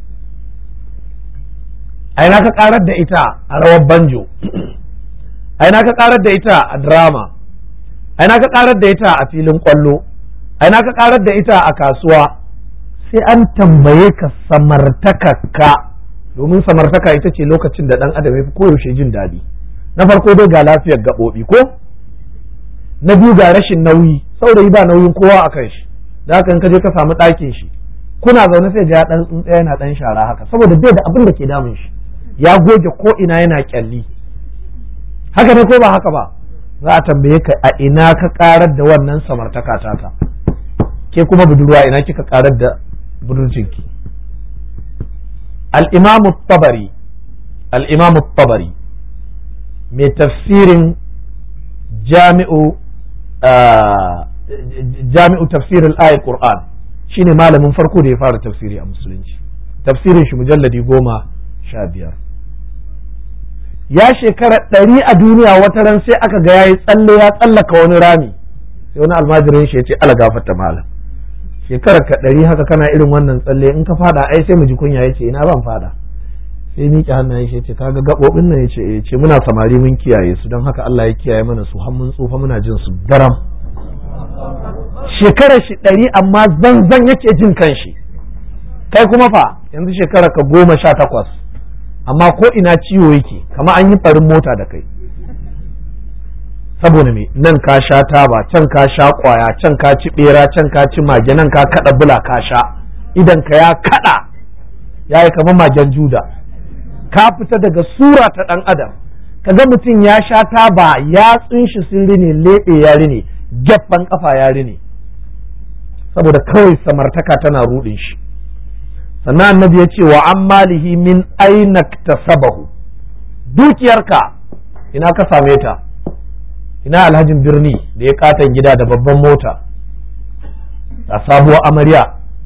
A ina ka karar da ita a rawar banjo? A ina ka karar da ita a drama? A ina ka karar da ita a filin kwallo? A ina ka karar da ita a kasuwa? Sai an tambaye ka samartakarka, domin samartaka ita ce lokacin da ɗan adam ya fi koyaushe jin daɗi. Na farko dai ga lafiyar gaɓoɓi ko? Na biyu ga rashin nauyi, saurayi ba nauyin kowa a kan shi, da haka in ka je ka samu ɗakin shi kuna zaune sai ya ɗan tsuntsaye yana ɗan shara haka, saboda bai da abin da ke damun shi, ya goge ko ina yana kyalli. Haka ne ko ba haka ba? Za a tambaye ka a ina ka karar da wannan samartaka taka? Ke kuma budurwa ina kika karar da budurcinki? al-imam at-tabari al-imam at-tabari mai tafsirin jami'u jami'u tafsir al-ayat Qur'an, shine malamin farko da ya fara tafsiri a musulunci. Tafsirin shi mujalladi goma sha biyar. Ya shekara ɗari a duniya, wata ran sai aka ga yayi tsalle ya tsallaka wani rami, sai wani almajirin shi ya ce ala gafarta malam, shekarar ka ɗari haka kana irin wannan tsalle, in ka fada ai sai mu ji kunya. Yace ina ban fada. Sai miƙe hannayen shi yace kaga gaɓoɓin nan, yace eh, ce muna samari mun kiyaye su, don haka Allah ya kiyaye mana su har mun tsufa muna jin su daram. Shekarar shi ɗari amma zanzan yake jin kanshi. Kai kuma fa yanzu shekarar ka goma sha takwas, amma ko ina ciwo yake kama an yi ɓarin mota da kai. Saboda me? Nan ka sha taba, can ka sha kwaya, can ka ci bera, can ka ci mage, nan ka kada bula ka sha, idan ka ya kada ya yi kamar magen juda, ka fita daga sura ta ɗan adam. Kaga mutum ya sha taba, ya tsinshi sun rine, leɓe ya rine, gefen kafa ya rine, saboda kawai samartaka tana rudin shi. Sannan annabi ya ce wa an malihi min aina tasabahu, dukiyarka ina ka same ta? Ina alhajin birni da ya katon gida da babban mota da sabuwar amarya?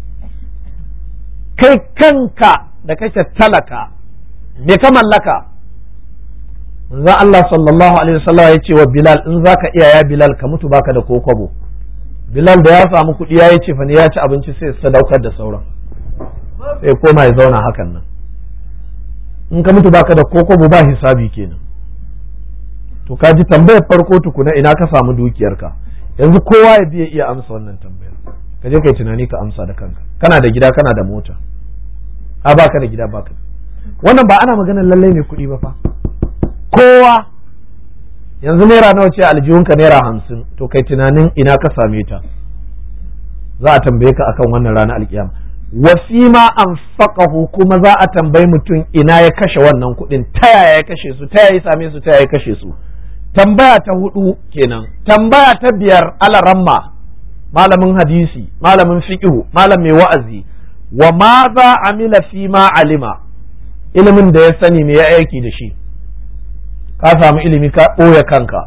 Kai kanka da kake talaka me ka mallaka? Manzon Allah sallallahu alaihi wasallam ya ce wa Bilal, in zaka iya ya Bilal ka mutu baka da kokobo. Bilal da ya samu kuɗi ya yi ce fa ne ya ci abinci sai ya sadaukar da sauran, sai koma ya zauna hakan nan. In ka mutu baka da kokobo ba hisabi kenan. To ka ji tambayar farko tukuna, ina ka samu dukiyarka? Yanzu kowa ya biya iya amsa wannan tambayar. Ka je kai tunani ka amsa da kanka. Kana da gida, kana da mota, a baka da gida baka. Wannan ba ana maganar lallai mai kuɗi ba fa. Kowa yanzu naira nawa ce aljihunka? Naira hamsin. To kai tunanin ina ka same ta. Za a tambaye ka akan wannan ranar alkiyama. wa fi ma anfaqahu kuma za a tambayi mutum ina ya kashe wannan kuɗin, ta yaya ya kashe su, ta yaya ya same su, ta yaya ya kashe su. Tambaya ta hudu kenan. Tambaya ta biyar, alaramma, malamin hadisi, malamin fiqh, malam mai wa'azi, wa ma za amila fi ma alima, ilimin da ya sani me ya aiki da shi. Ka samu ilimi ka ɓoye kanka,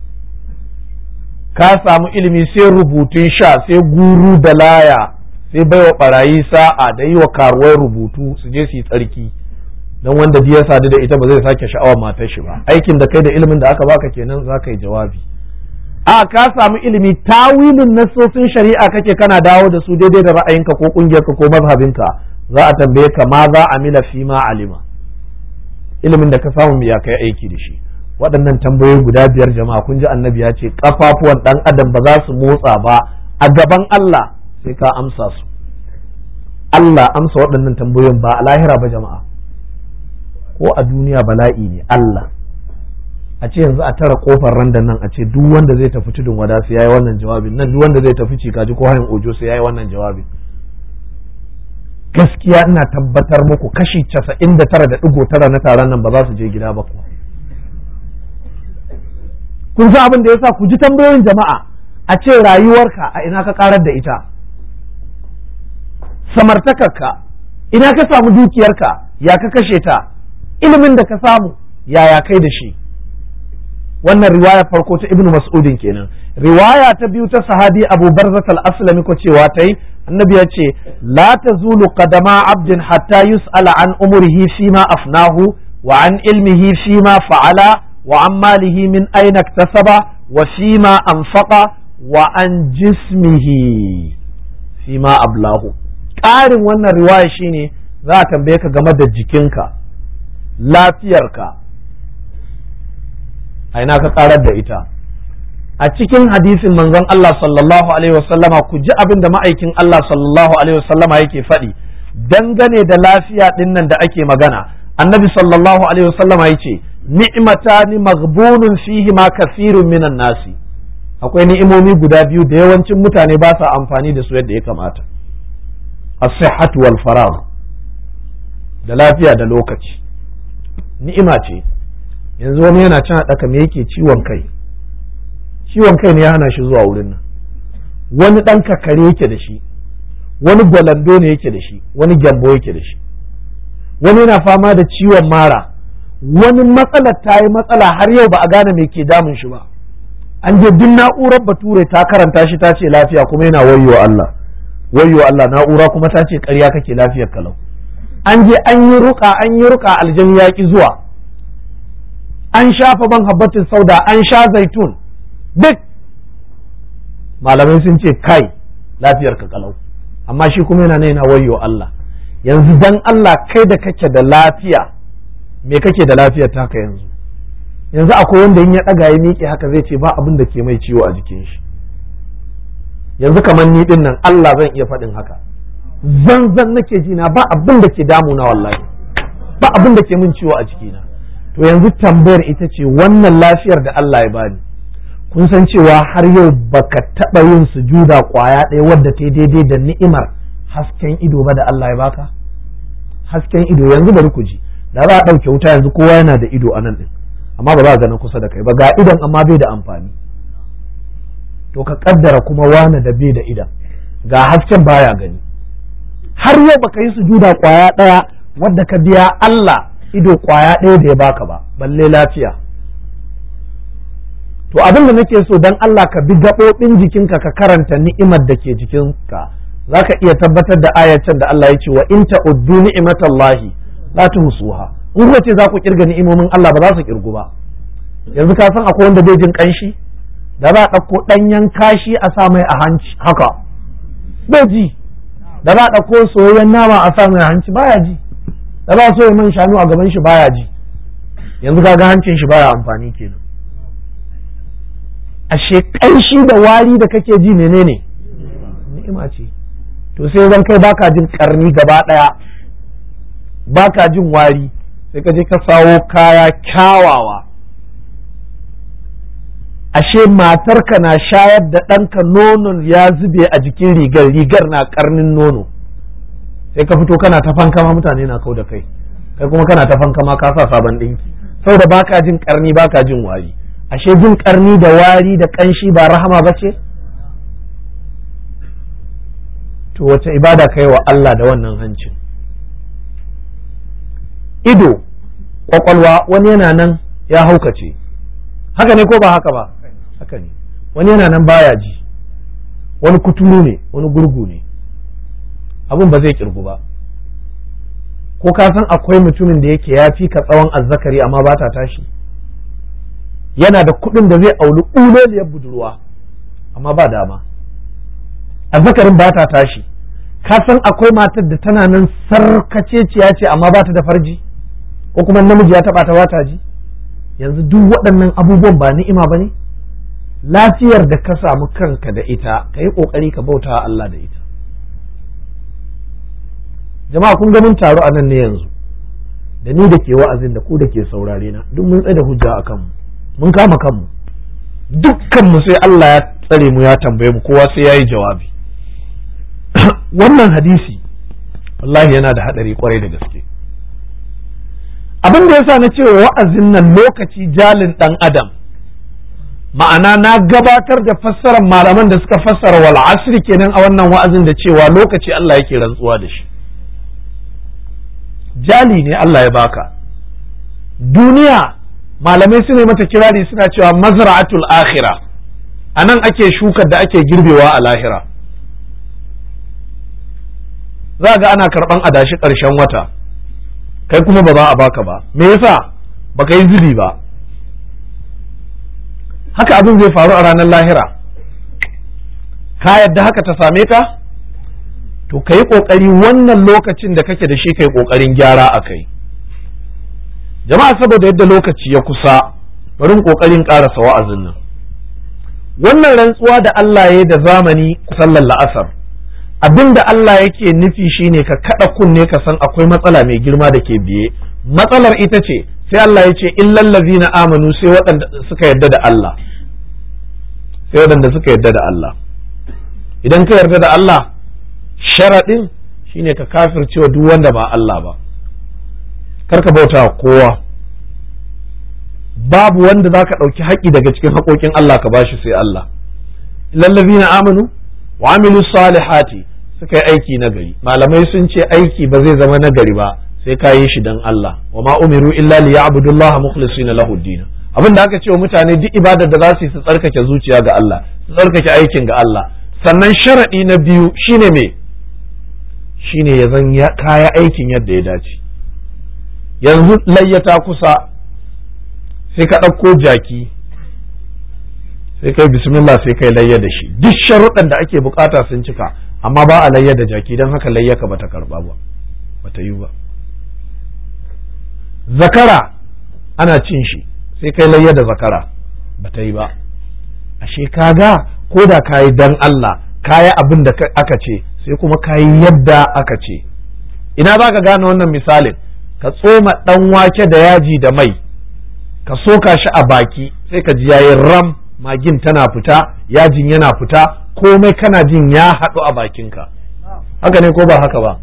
ka samu ilimi sai rubutun sha, sai guru da laya, sai baiwa barayi sa'a da yi wa karuwai rubutu su je su yi tsarki, don wanda ya sadu da ita ba zai sake sha'awar matar shi ba. Aikin da kai da ilimin da aka baka kenan za ka yi jawabi. A ka samu ilimi, tawilin nassosin shari'a kake kana dawo da su daidai da ra'ayinka ko kungiyarka ko mazhabinka, za a tambaye ka ma za amila fi ma alima, ilimin da ka samu ya kai aiki da shi. Waɗannan tambayoyi guda biyar jama'a, kun ji annabi ya ce kafafuwan ɗan adam ba za su motsa ba a gaban Allah sai ka amsa su. Allah amsa waɗannan tambayoyin ba a lahira ba jama'a, ko a duniya bala'i ne. Allah a ce yanzu a tara kofar randan nan a ce duk wanda zai tafi tudun wada sai yayi wannan jawabin, nan duk wanda zai tafi cikaji ko hayin ojo sai yayi wannan jawabin. Gaskiya ina tabbatar muku kashi casa'in da tara da ɗigo tara na taron nan ba za su je gida ba ku. Kun san abin da yasa ku ji tambayoyin jama'a, a ce rayuwarka a ina ka karar da ita, samartakarka ina ka samu dukiyarka, ya ka kashe ta, ilimin da ka samu yaya kai da shi. Wannan riwaya farko ta Ibn Mas'udin kenan. Riwaya ta biyu ta sahabi Abu Barzat al-Aslami ko cewa tai annabi ya ce la tazulu qadama abdin hatta yus'ala an umrihi fima afnahu wa an ilmihi fima fa'ala wa an malihi min aina iktasaba wa fima anfaqa wa an jismihi fima ablahu. Ƙarin wannan riwaya shine za a tambaye ka game da jikinka, lafiyarka, a ina ka karar da ita. A cikin hadisin manzon Allah sallallahu alaihi wasallama ku ji abin da ma'aikin Allah sallallahu alaihi wasallama yake faɗi dangane da lafiya ɗin nan da ake magana. Annabi sallallahu alaihi wasallama yace ni'matani maghbunun fihi ma kathirun minan nasi. Akwai ni'imomi guda biyu da yawancin mutane ba sa amfani da su yadda ya kamata. As-sihhatu wal faragh, da lafiya da lokaci. Ni'ima ce. Yanzu wani yana can a ɗaka me yake ciwon kai, ciwon kai ne ya hana shi zuwa wurin nan. Wani ɗan kakare yake da shi, wani gwalando ne yake da shi, wani gyambo yake da shi, wani yana fama da ciwon mara, wani matsalar ta yi matsala har yau ba a gane me ke damun shi ba. An je duk na'urar bature ta karanta shi ta ce lafiya, kuma yana wayyo Allah wayyo Allah, na'ura kuma ta ce ƙarya kake, lafiyar kalau. An je an yi ruka an yi ruka aljani ya ki zuwa, an shafa ban habbatin sauda, an sha zaitun, duk malamai sun ce kai lafiyar ka kalau, amma shi kuma yana yana wayyo Allah. Yanzu dan Allah kai da kake da lafiya, me kake da lafiyar taka yanzu? Yanzu akwai wanda in ya ɗaga ya miƙe haka zai ce ba abin da ke mai ciwo a jikin shi. Yanzu kamar ni din nan Allah zan iya faɗin haka, zanzan nake ji na ba abin da ke damuna, wallahi ba abin da ke min ciwo a jikina. To yanzu tambayar ita ce wannan lafiyar da Allah ya bani, kun san cewa har yau baka taɓa yin sujuda ƙwaya ɗaya wadda ta daidai da ni'imar hasken ido ba da Allah ya baka? Hasken ido, yanzu bari ku ji, da za a ɗauke wuta yanzu kowa yana da ido a nan ɗin, amma ba za a gani kusa da kai ba, ga idon amma bai da amfani. To ka kaddara kuma wane da bai da idan, ga hasken baya gani, har yau baka yi sujuda ƙwaya ɗaya wadda ka biya Allah ido ƙwaya ɗaya da ya baka ba, balle lafiya. To abin da nake so dan Allah ka bi gaɓoɓin jikinka ka karanta ni'imar da ke jikinka, za ka iya tabbatar da ayacin da Allah ya ce wa in ta'uddu ni'matallahi la tuhsuha. In kuka ce za ku kirga ni'imomin Allah ba za su kirgu ba. Yanzu ka san akwai wanda bai jin kanshi, da za a ɗauko ɗanyen kashi a sa mai a hanci haka bai ji, da za a ɗauko soyayyen nama a sa mai a hanci baya ji, da za a soya man shanu a gaban shi baya ji. Yanzu kaga hancin shi baya amfani kenan. Ashe ƙanshi da wari da kake ji menene? Ni'ima ce. To sai zan kai baka jin karni gaba ɗaya, baka jin wari, sai ka je ka sawo kaya kyawawa. Ashe matarka na shayar da ɗanka nonon ya zube a jikin rigar, rigar na karnin nono. sai ka fito kana ta fankama mutane na kau da kai, kai kuma kana ta fankama ka sa sabon ɗinki saboda baka jin karni baka jin wari. Ashe jin karni da wari da kanshi ba rahama ba ce? To wace ibada kai wa Allah da wannan hancin? Ido, kwakwalwa, wani yana nan ya haukace, haka ne ko ba haka ba? Haka ne. Wani yana nan baya ji, wani kuturu ne, wani gurgu ne, abin ba zai kirgu ba. Ko ka san akwai mutumin da yake ya fi ka tsawon azzakari amma ba ta tashi, yana da kuɗin da zai auri uloliyar budurwa amma ba dama, azzakarin ba ta tashi. Ka san akwai matar da tana nan sarkaceciya ce amma ba ta da farji, ko kuma namiji ya taɓa ta ba ta ji. Yanzu duk waɗannan abubuwan ba ni'ima ba ne? Lafiyar da ka samu kanka da ita ka yi ƙoƙari ka bauta wa Allah da ita. Jama'a kun ga mun taro a nan ne yanzu, da ni da ke wa'azin da ku da ke saurare na duk mun tsaye da hujja a kanmu, mun kama kanmu dukkanmu sai Allah ya tsare mu ya tambaye mu, kowa sai ya yi jawabi. Wannan hadisi wallahi yana da haɗari kwarai da gaske. Abin da yasa na ce wa'azin nan lokaci jalin ɗan adam, ma'ana na gabatar da fassarar malaman da suka fassara wal asri kenan a wannan wa'azin da cewa lokaci Allah yake rantsuwa da shi. Jali ne Allah ya baka. Duniya malamai su ne mata kirari suna cewa mazra'atul akhira, a nan ake shukar da ake girbewa a lahira. Za ga ana karɓan adashi ƙarshen wata, kai kuma ba za a baka ba. Me yasa? Baka yi zubi ba. Haka abin zai faru a ranar lahira. Ka yadda haka ta same ka? To ka yi ƙoƙari wannan lokacin da kake da shi ka yi ƙoƙarin gyara a kai. Jama'a, saboda yadda lokaci ya kusa, bari ƙoƙarin ƙarasa wa'azin nan. Wannan rantsuwa da Allah ya yi da zamani sallar la'asar, abin da Allah yake nufi shine ka kaɗa kunne ka san akwai matsala mai girma da ke biye. Matsalar ita ce, sai Allah ya ce illal ladzina amanu, sai waɗanda suka yarda da Allah. Sai waɗanda suka yarda da Allah. Idan ka yarda da Allah, sharaɗin shine ka kafircewa duk wanda ba Allah ba. Kar ka bauta wa kowa. Babu wanda za ka ɗauki haƙƙi daga cikin haƙoƙin Allah ka bashi sai Allah. Illal ladzina amanu wa amilu salihati, suka yi aiki na gari. Malamai sun ce aiki ba zai zama nagari ba sai ka yi shi dan Allah. Wa ma umiru illa liya'budullaha mukhlisina lahu ad-din. Abin da aka ce wa mutane duk ibadar da za su yi su tsarkake zuciya ga Allah, su tsarkake aikin ga Allah. Sannan sharadi na biyu shine me? Shine ya zan kaya aikin yadda ya dace. Yanzu layyata kusa, sai ka ɗauko jaki, sai kai bismillah sai kai layya da shi. Duk sharuɗan da ake bukata sun cika, amma ba a layya da jaki, don haka layyaka bata karba ba, bata yi ba. Zakara ana cin shi, sai kai layya da zakara, bata yi ba. Ashe kaga ko da kayi dan Allah, kayi abin da aka ce, sai kuma kayi yadda aka ce. Ina za ka gane wannan misalin? Ka tsoma ɗan wake da yaji da mai, ka soka shi a baki, sai ka ji yayin ram, magin tana fita, yajin yana fita, komai kana jin ya haɗu a bakinka. Haka ne ko ba haka ba?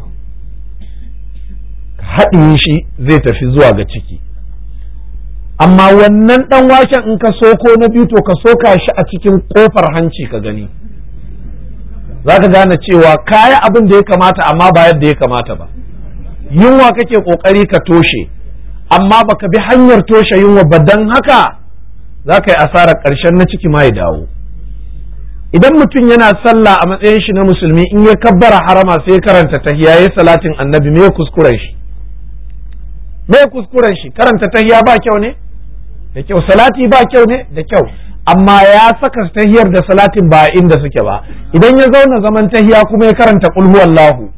Haɗiye shi zai tafi zuwa ga ciki. Amma wannan ɗan waken in ka soko na biyu, to ka soka shi a cikin ƙofar hanci ka gani. Za ka gane cewa kaya abin da ya kamata amma ba yadda ya kamata ba. Yunwa kake ƙoƙari ka toshe, amma baka bi hanyar toshe yunwa ba, don haka za ka yi asarar ƙarshen na ciki ma ya dawo. Idan mutum yana sallah a matsayin shi na musulmi, in ya kabbara harama sai ya karanta tahiya ya salatin annabi, me kuskuren shi? Me kuskuren shi? Karanta tahiya ba kyau ne? Da kyau. Salati ba kyau ne? Da kyau. Amma ya saka tahiyar da salatin ba inda suke ba. Idan ya zauna zaman tahiya kuma ya karanta qul huwallahu,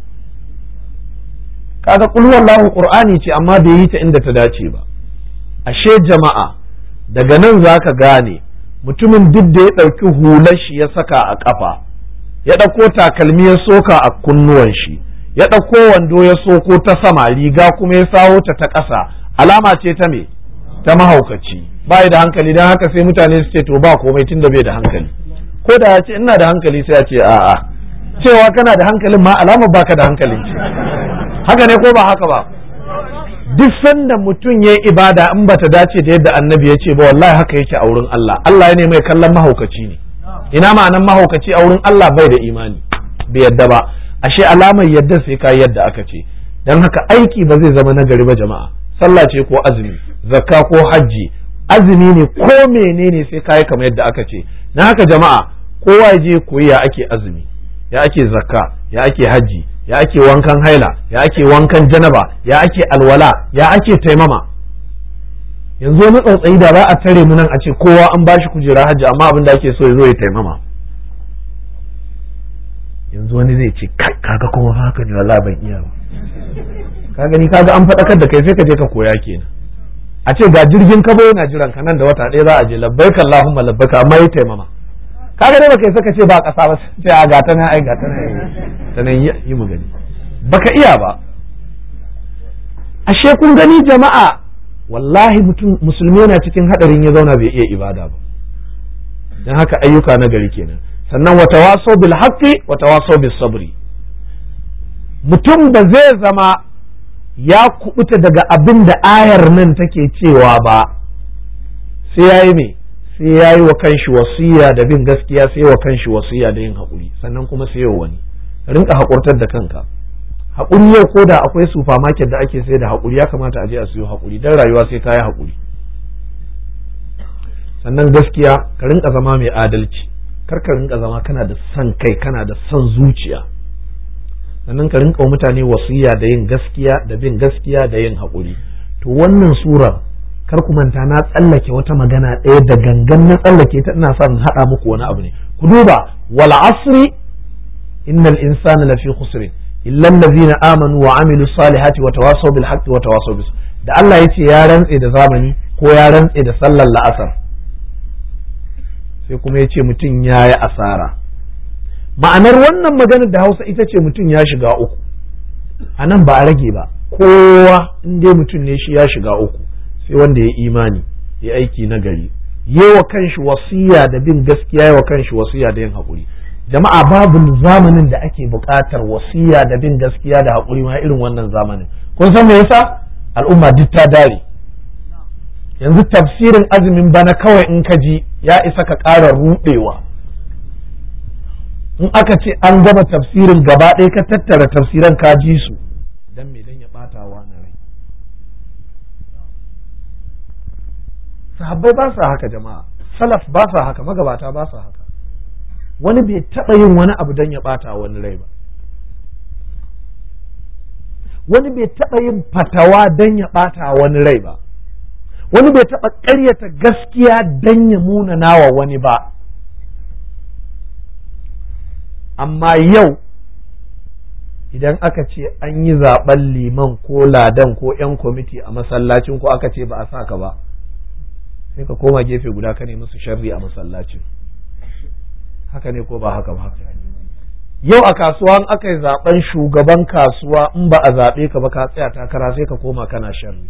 kaga qul huwallahu qur'ani ce amma bai yi ta inda ta dace ba. Ashe jama'a, daga nan za ka gane mutumin duk da ya ɗauki hular shi ya saka a ƙafa, ya ɗauko takalmi ya soka a kunnuwan shi, ya ɗauko wando ya soko ta sama, riga kuma ya sawo ta ta ƙasa, alama ce ta me? Ta mahaukaci. Ba da hankali, don haka sai mutane su ce to ba komai tunda bai da hankali. Ko da ya ce ina da hankali sai ya ce a'a, cewa kana da hankalin ma alamar baka da hankalin ce. Haka ne ko ba haka ba? Duk sanda mutum ya yi ibada in bata dace da yadda annabi ya ce ba wallahi haka yake a wurin Allah. Allah ya ne mai kallon mahaukaci ne. Ina ma'anan mahaukaci a wurin Allah bai da imani, bai yadda ba. Ashe alamar yadda sai ka yadda aka ce. Dan haka aiki ba zai zama nagari ba jama'a. Sallah ce ko azumi, zakka ko hajji, azumi ne ko menene sai ka yi kamar yadda aka ce. Na haka jama'a kowa ya je koyi ya ake azumi, ya ake zakka, ya ake hajji, ya ake wankan haila, ya ake wankan janaba, ya ake alwala, ya ake taimama. Yanzu wani tsautsayi da za a tare mu nan a ce kowa an bashi kujera hajji amma abin da ake so ya zo ya taimama. Yanzu wani zai ce kaga kuma haka ne wallahi ban iya ba. Ka gani kaga an faɗakar da kai sai ka je ka koya kenan. A ce ga jirgin kabo yana jiran ka nan da wata ɗaya za a je labbaik Allahumma labbaik amma ya taimama. Kaga dai baka saka ce ba ƙasa ba sai a gata na ai gata na ta nan yi mu gani. Baka iya ba. Ashe kun gani jama'a wallahi mutum musulmi yana cikin hadarin ya zauna bai iya ibada ba. Dan haka ayyuka na gari kenan. Sannan wa tawasaw bil haqqi wa tawasaw bis sabri. Mutum ba zai zama ya kubuta daga abin da ayar nan take cewa ba sai yayi me sai yayi wa kanshi wasiya da bin gaskiya, sai wa kanshi wasiya da yin haƙuri, sannan kuma sai wa wani rinka haƙurtar da kanka. Haƙuri yau ko da akwai supermarket da ake sai da haƙuri ya kamata a je a siyo haƙuri dan rayuwa sai ka yi haƙuri. Sannan gaskiya ka rinka zama mai adalci, kar ka rinka zama kana da son kai, kana da son zuciya. Sannan ka rinka wa mutane wasiya da yin gaskiya, da bin gaskiya, da yin haƙuri. To wannan surar kar ku manta na tsallake wata magana ɗaya da gangan na tsallake ta, ina son haɗa muku wani abu ne. Ku duba wal asri innal insana lafi khusrin illa allazina amanu wa amilu salihati wa tawasaw bil haqqi wa tawasaw bis. Da Allah yace ya rantse da zamani ko ya rantse da sallar la'asar, sai kuma yace mutum yayi asara. Ma'anar wannan maganar da Hausa ita ce mutum ya shiga uku. Anan ba a rage ba, kowa in dai mutum ne shi ya shiga uku. Sai wanda ya imani, ya aiki na gari, yawa kanshi wasiya da bin gaskiya, yawa kanshi wasiya da yin haƙuri. Jama'a babu zamanin da ake buƙatar wasiya da bin gaskiya da haƙuri ma irin wannan zamanin. Kun san me yasa? Al'umma duk ta dare. Yanzu tafsirin azumin bana kawai in ka ji ya isa ka ƙara ruɗewa. In aka ce an gama tafsirin gaba ɗaya ka tattara tafsiran ka ji su, dan me dan ya ɓata wa na rai. Sahabbai ba sa haka jama'a, salaf ba sa haka, magabata ba sa haka. Wani bai taɓa yin wani abu don ya ɓata wani rai ba. Wani bai taɓa yin fatawa don ya ɓata wani rai ba. Wani bai taɓa ƙaryata gaskiya don ya munana wa wani ba. Amma yau idan aka ce an yi zaɓen liman ko ladan ko 'yan kwamiti a masallacin ko aka ce ba a sa ka ba, sai ka koma gefe guda ka nemi su sharri a masallacin. Haka ne ko ba haka ba? Yau a kasuwa in aka yi zaben shugaban kasuwa in ba a zaɓe ka ba ka tsaya takara sai ka koma kana sharri.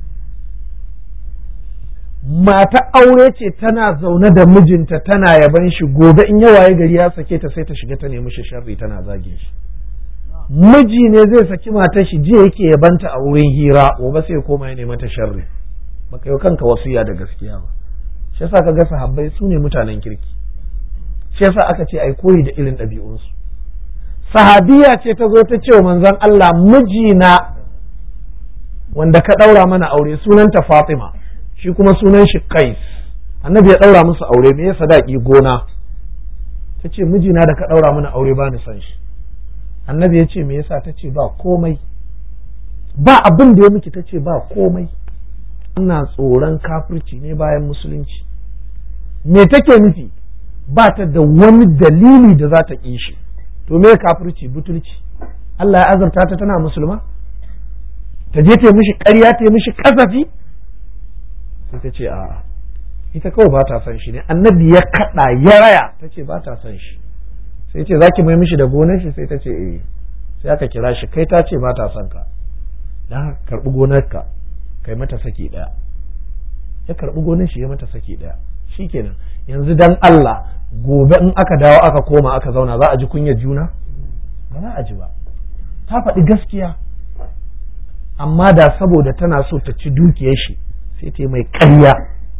Mata aure ce tana zaune da mijinta tana yaban shi, gobe in ya waye gari ya sake ta sai ta shiga ta nemi shi sharri tana zagin shi. Miji ne zai saki matar shi jiya yake yabanta a wurin hira, gobe sai ya koma ya nemi ta sharri. Baka yi kanka wasiya da gaskiya ba. Shi yasa ka ga sahabbai su ne mutanen kirki. Shi yasa aka ce ai koyi da irin ɗabi'unsu. Sahabiya ce ta zo ta ce wa manzon Allah, mijina wanda ka ɗaura mana aure sunanta Fatima, shi kuma sunan shi Qais. Annabi ya ɗaura musu aure, me ya sadaki gona. Ta ce mijina da ka ɗaura mana aure ba ni san shi. Annabi ya ce me yasa? Ta ce ba komai. Ba abin da ya miki, ta ce ba komai. Ina tsoron kafirci ne bayan musulunci. Me take nufi? Ba ta da wani dalili da za ta ƙi shi. To me kafirci? Butulci. Allah ya azurta ta tana musulma? Ta je ta mishi ƙarya, ta mishi kasafi? Sai ta ce a'a, ita kawai ba ta son shi ne. Annabi ya kaɗa ya raya, ta ce ba ta son shi. Sai ce za ki mai mishi da gonar shi? Sai ta ce eh. Sai aka kira shi, kai ta ce ba ta son ka, dan karɓi gonarka kai mata saki ɗaya. Ya karɓi gonar shi ya mata saki ɗaya. Shikenan. Yanzu dan Allah gobe in aka dawo aka koma aka zauna za a ji kunyar juna? ba za a ji ba. Ta faɗi gaskiya, amma da saboda tana so ta ci dukiyar shi sai ta mai ƙarya.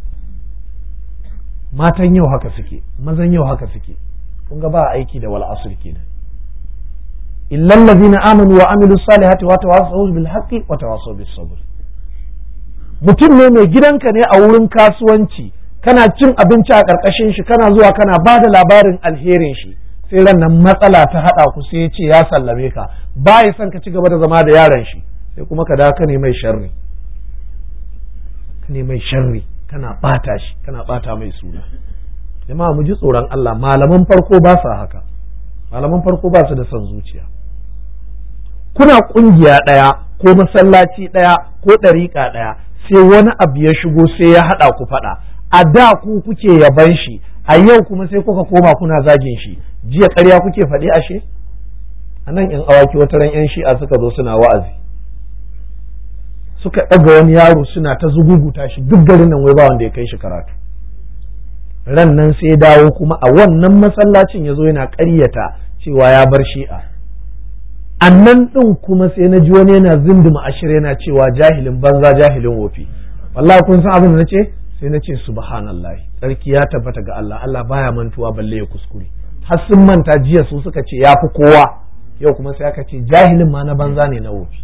Matan yau haka suke, mazan yau haka suke, kun ga ba aiki da wal asr kenan. illal ladina amanu wa amilu salihati wa tawassaw bil haqqi wa tawassaw bis sabr. Mutum ne mai gidanka ne a wurin kasuwanci, kana cin abinci a ƙarƙashin shi, kana zuwa kana ba da labarin alherin shi, sai ran nan matsala ta haɗa ku sai ya ce ya sallame ka, ba ya son ka ci gaba da zama da yaron shi, sai kuma ka dawo ka ne mai sharri, ka ne mai sharri, kana ɓata shi, kana ɓata mai suna. Jama'a mu ji tsoron Allah, malaman farko ba sa haka, malaman farko ba su da son zuciya. Kuna ƙungiya ɗaya ko masallaci ɗaya ko ɗariƙa ɗaya, sai wani abu ya shigo sai ya haɗa ku faɗa. A da ku kuke yaban shi, a yau kuma sai kuka koma kuna zagin shi. Jiya ƙarya kuke faɗi ashe? A nan ƴan awaki wata ran ƴan shi'a suka zo suna wa'azi, suka ɗaga wani yaro suna ta zuguguta shi, duk garin nan wai ba wanda ya kai shi karatu. Ran nan sai dawo kuma a wannan masallacin ya zo yana ƙaryata cewa ya bar shi'a. Annan ɗin kuma sai na ji wani yana zinduma ashir yana cewa jahilin banza jahilin wofi. Wallahi kun san abin da nace? Sai nace subhanallahi, tsarki ya tabbata ga Allah, Allah baya mantuwa balle ya kuskure. Har sun manta jiya su suka ce ya fi kowa, yau kuma sai aka ce jahilin ma na banza ne na wofi.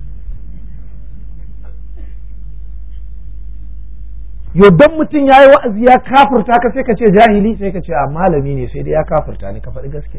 Yau dan mutum ya yi wa'azi ya kafirta ka sai ka ce jahili, sai ka ce a malami ne sai dai ya kafirta ne, ka faɗi gaskiya.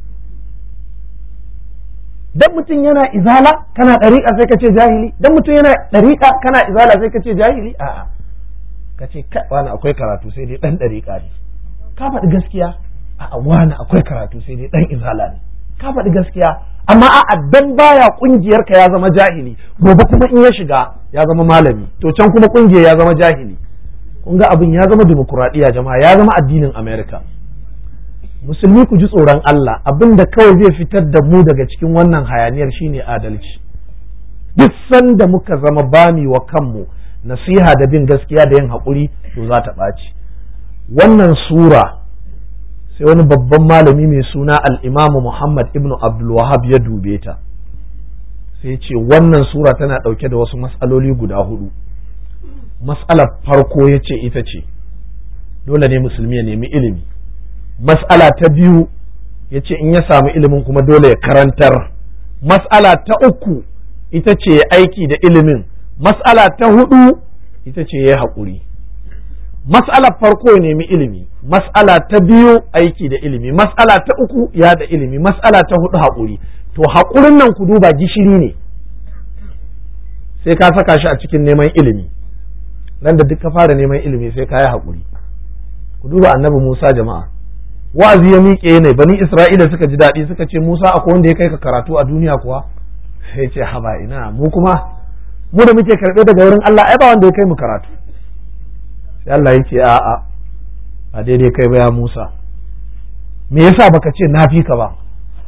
Dan mutum yana izala kana ɗariƙa sai ka ce jahili, dan mutum yana ɗariƙa kana izala sai ka ce jahili, a'a ka ce wani akwai karatu sai dai ɗan ɗariƙa ne, ka faɗi gaskiya. A'a wani akwai karatu sai dai ɗan izala ne, ka faɗi gaskiya. Amma a'a dan baya ƙungiyar ka ya zama jahili, gobe kuma in ya shiga ya zama malami, to can kuma ƙungiyar ya zama jahili. Kun ga abin ya zama dimokuraɗiyya jama'a, ya zama addinin Amerika. Musulmi ku ji tsoron Allah, abin da kawai zai fitar da mu daga cikin wannan hayaniyar shine adalci. Duk sanda muka zama bami wa kanmu nasiha da bin gaskiya da yin haƙuri, to za ta ɓaci. Wannan sura sai wani babban malami mai suna al-Imam Muhammad ibn Abdul Wahhab ya dube ta, sai ce wannan sura tana ɗauke da wasu matsaloli guda hudu. Mas'alar farko ya ce ita ce dole ne musulmi ya nemi ilimi. Mas'ala ta biyu ya ce in ya samu ilimin kuma dole ya karantar. Mas'ala ta uku ita ce ya aiki da ilimin. Mas'ala ta hudu ita ce ya haƙuri. Mas'alar farko ya nemi ilimi, mas'ala ta biyu aiki da ilimi, mas'ala ta uku ya da ilimi, mas'ala ta hudu haƙuri. To haƙurin nan ku duba gishiri ne, sai ka saka shi a cikin neman ilimi. Nan da duk ka fara neman ilimi sai ka yi haƙuri. Ku duba annabi Musa jama'a, wa'azi ya miƙe ne, bani Isra'ila suka ji daɗi suka ce Musa akwai wanda ya kai ka karatu a duniya kuwa? Sai ce haba ina, mu kuma mu da muke karɓe daga wurin Allah ai ba wanda ya kai mu karatu. Sai Allah ya ce a'a ba daidai kai ba ya Musa, me yasa baka ce na fi ka ba?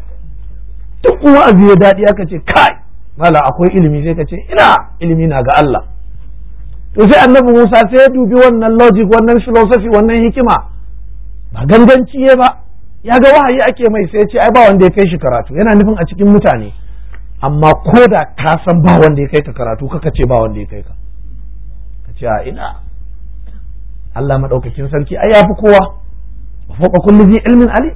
Duk wa'azi ya daɗi aka ce kai mala akwai ilimi, sai ka ce ina ilimi na ga Allah. To sai annabi Musa sai ya dubi wannan logic, wannan philosophy, wannan hikima, ba ganganci ya ba, ya ga wahayi ake mai sai ya ce ai ba wanda ya kai shi karatu, yana nufin a cikin mutane. Amma ko da ka san ba wanda ya kai ka karatu, kaka ce ba wanda ya kai ka, ka ce a ina Allah madaukakin sarki ai yafi kowa, fawqa kulli dhi ilmin ali.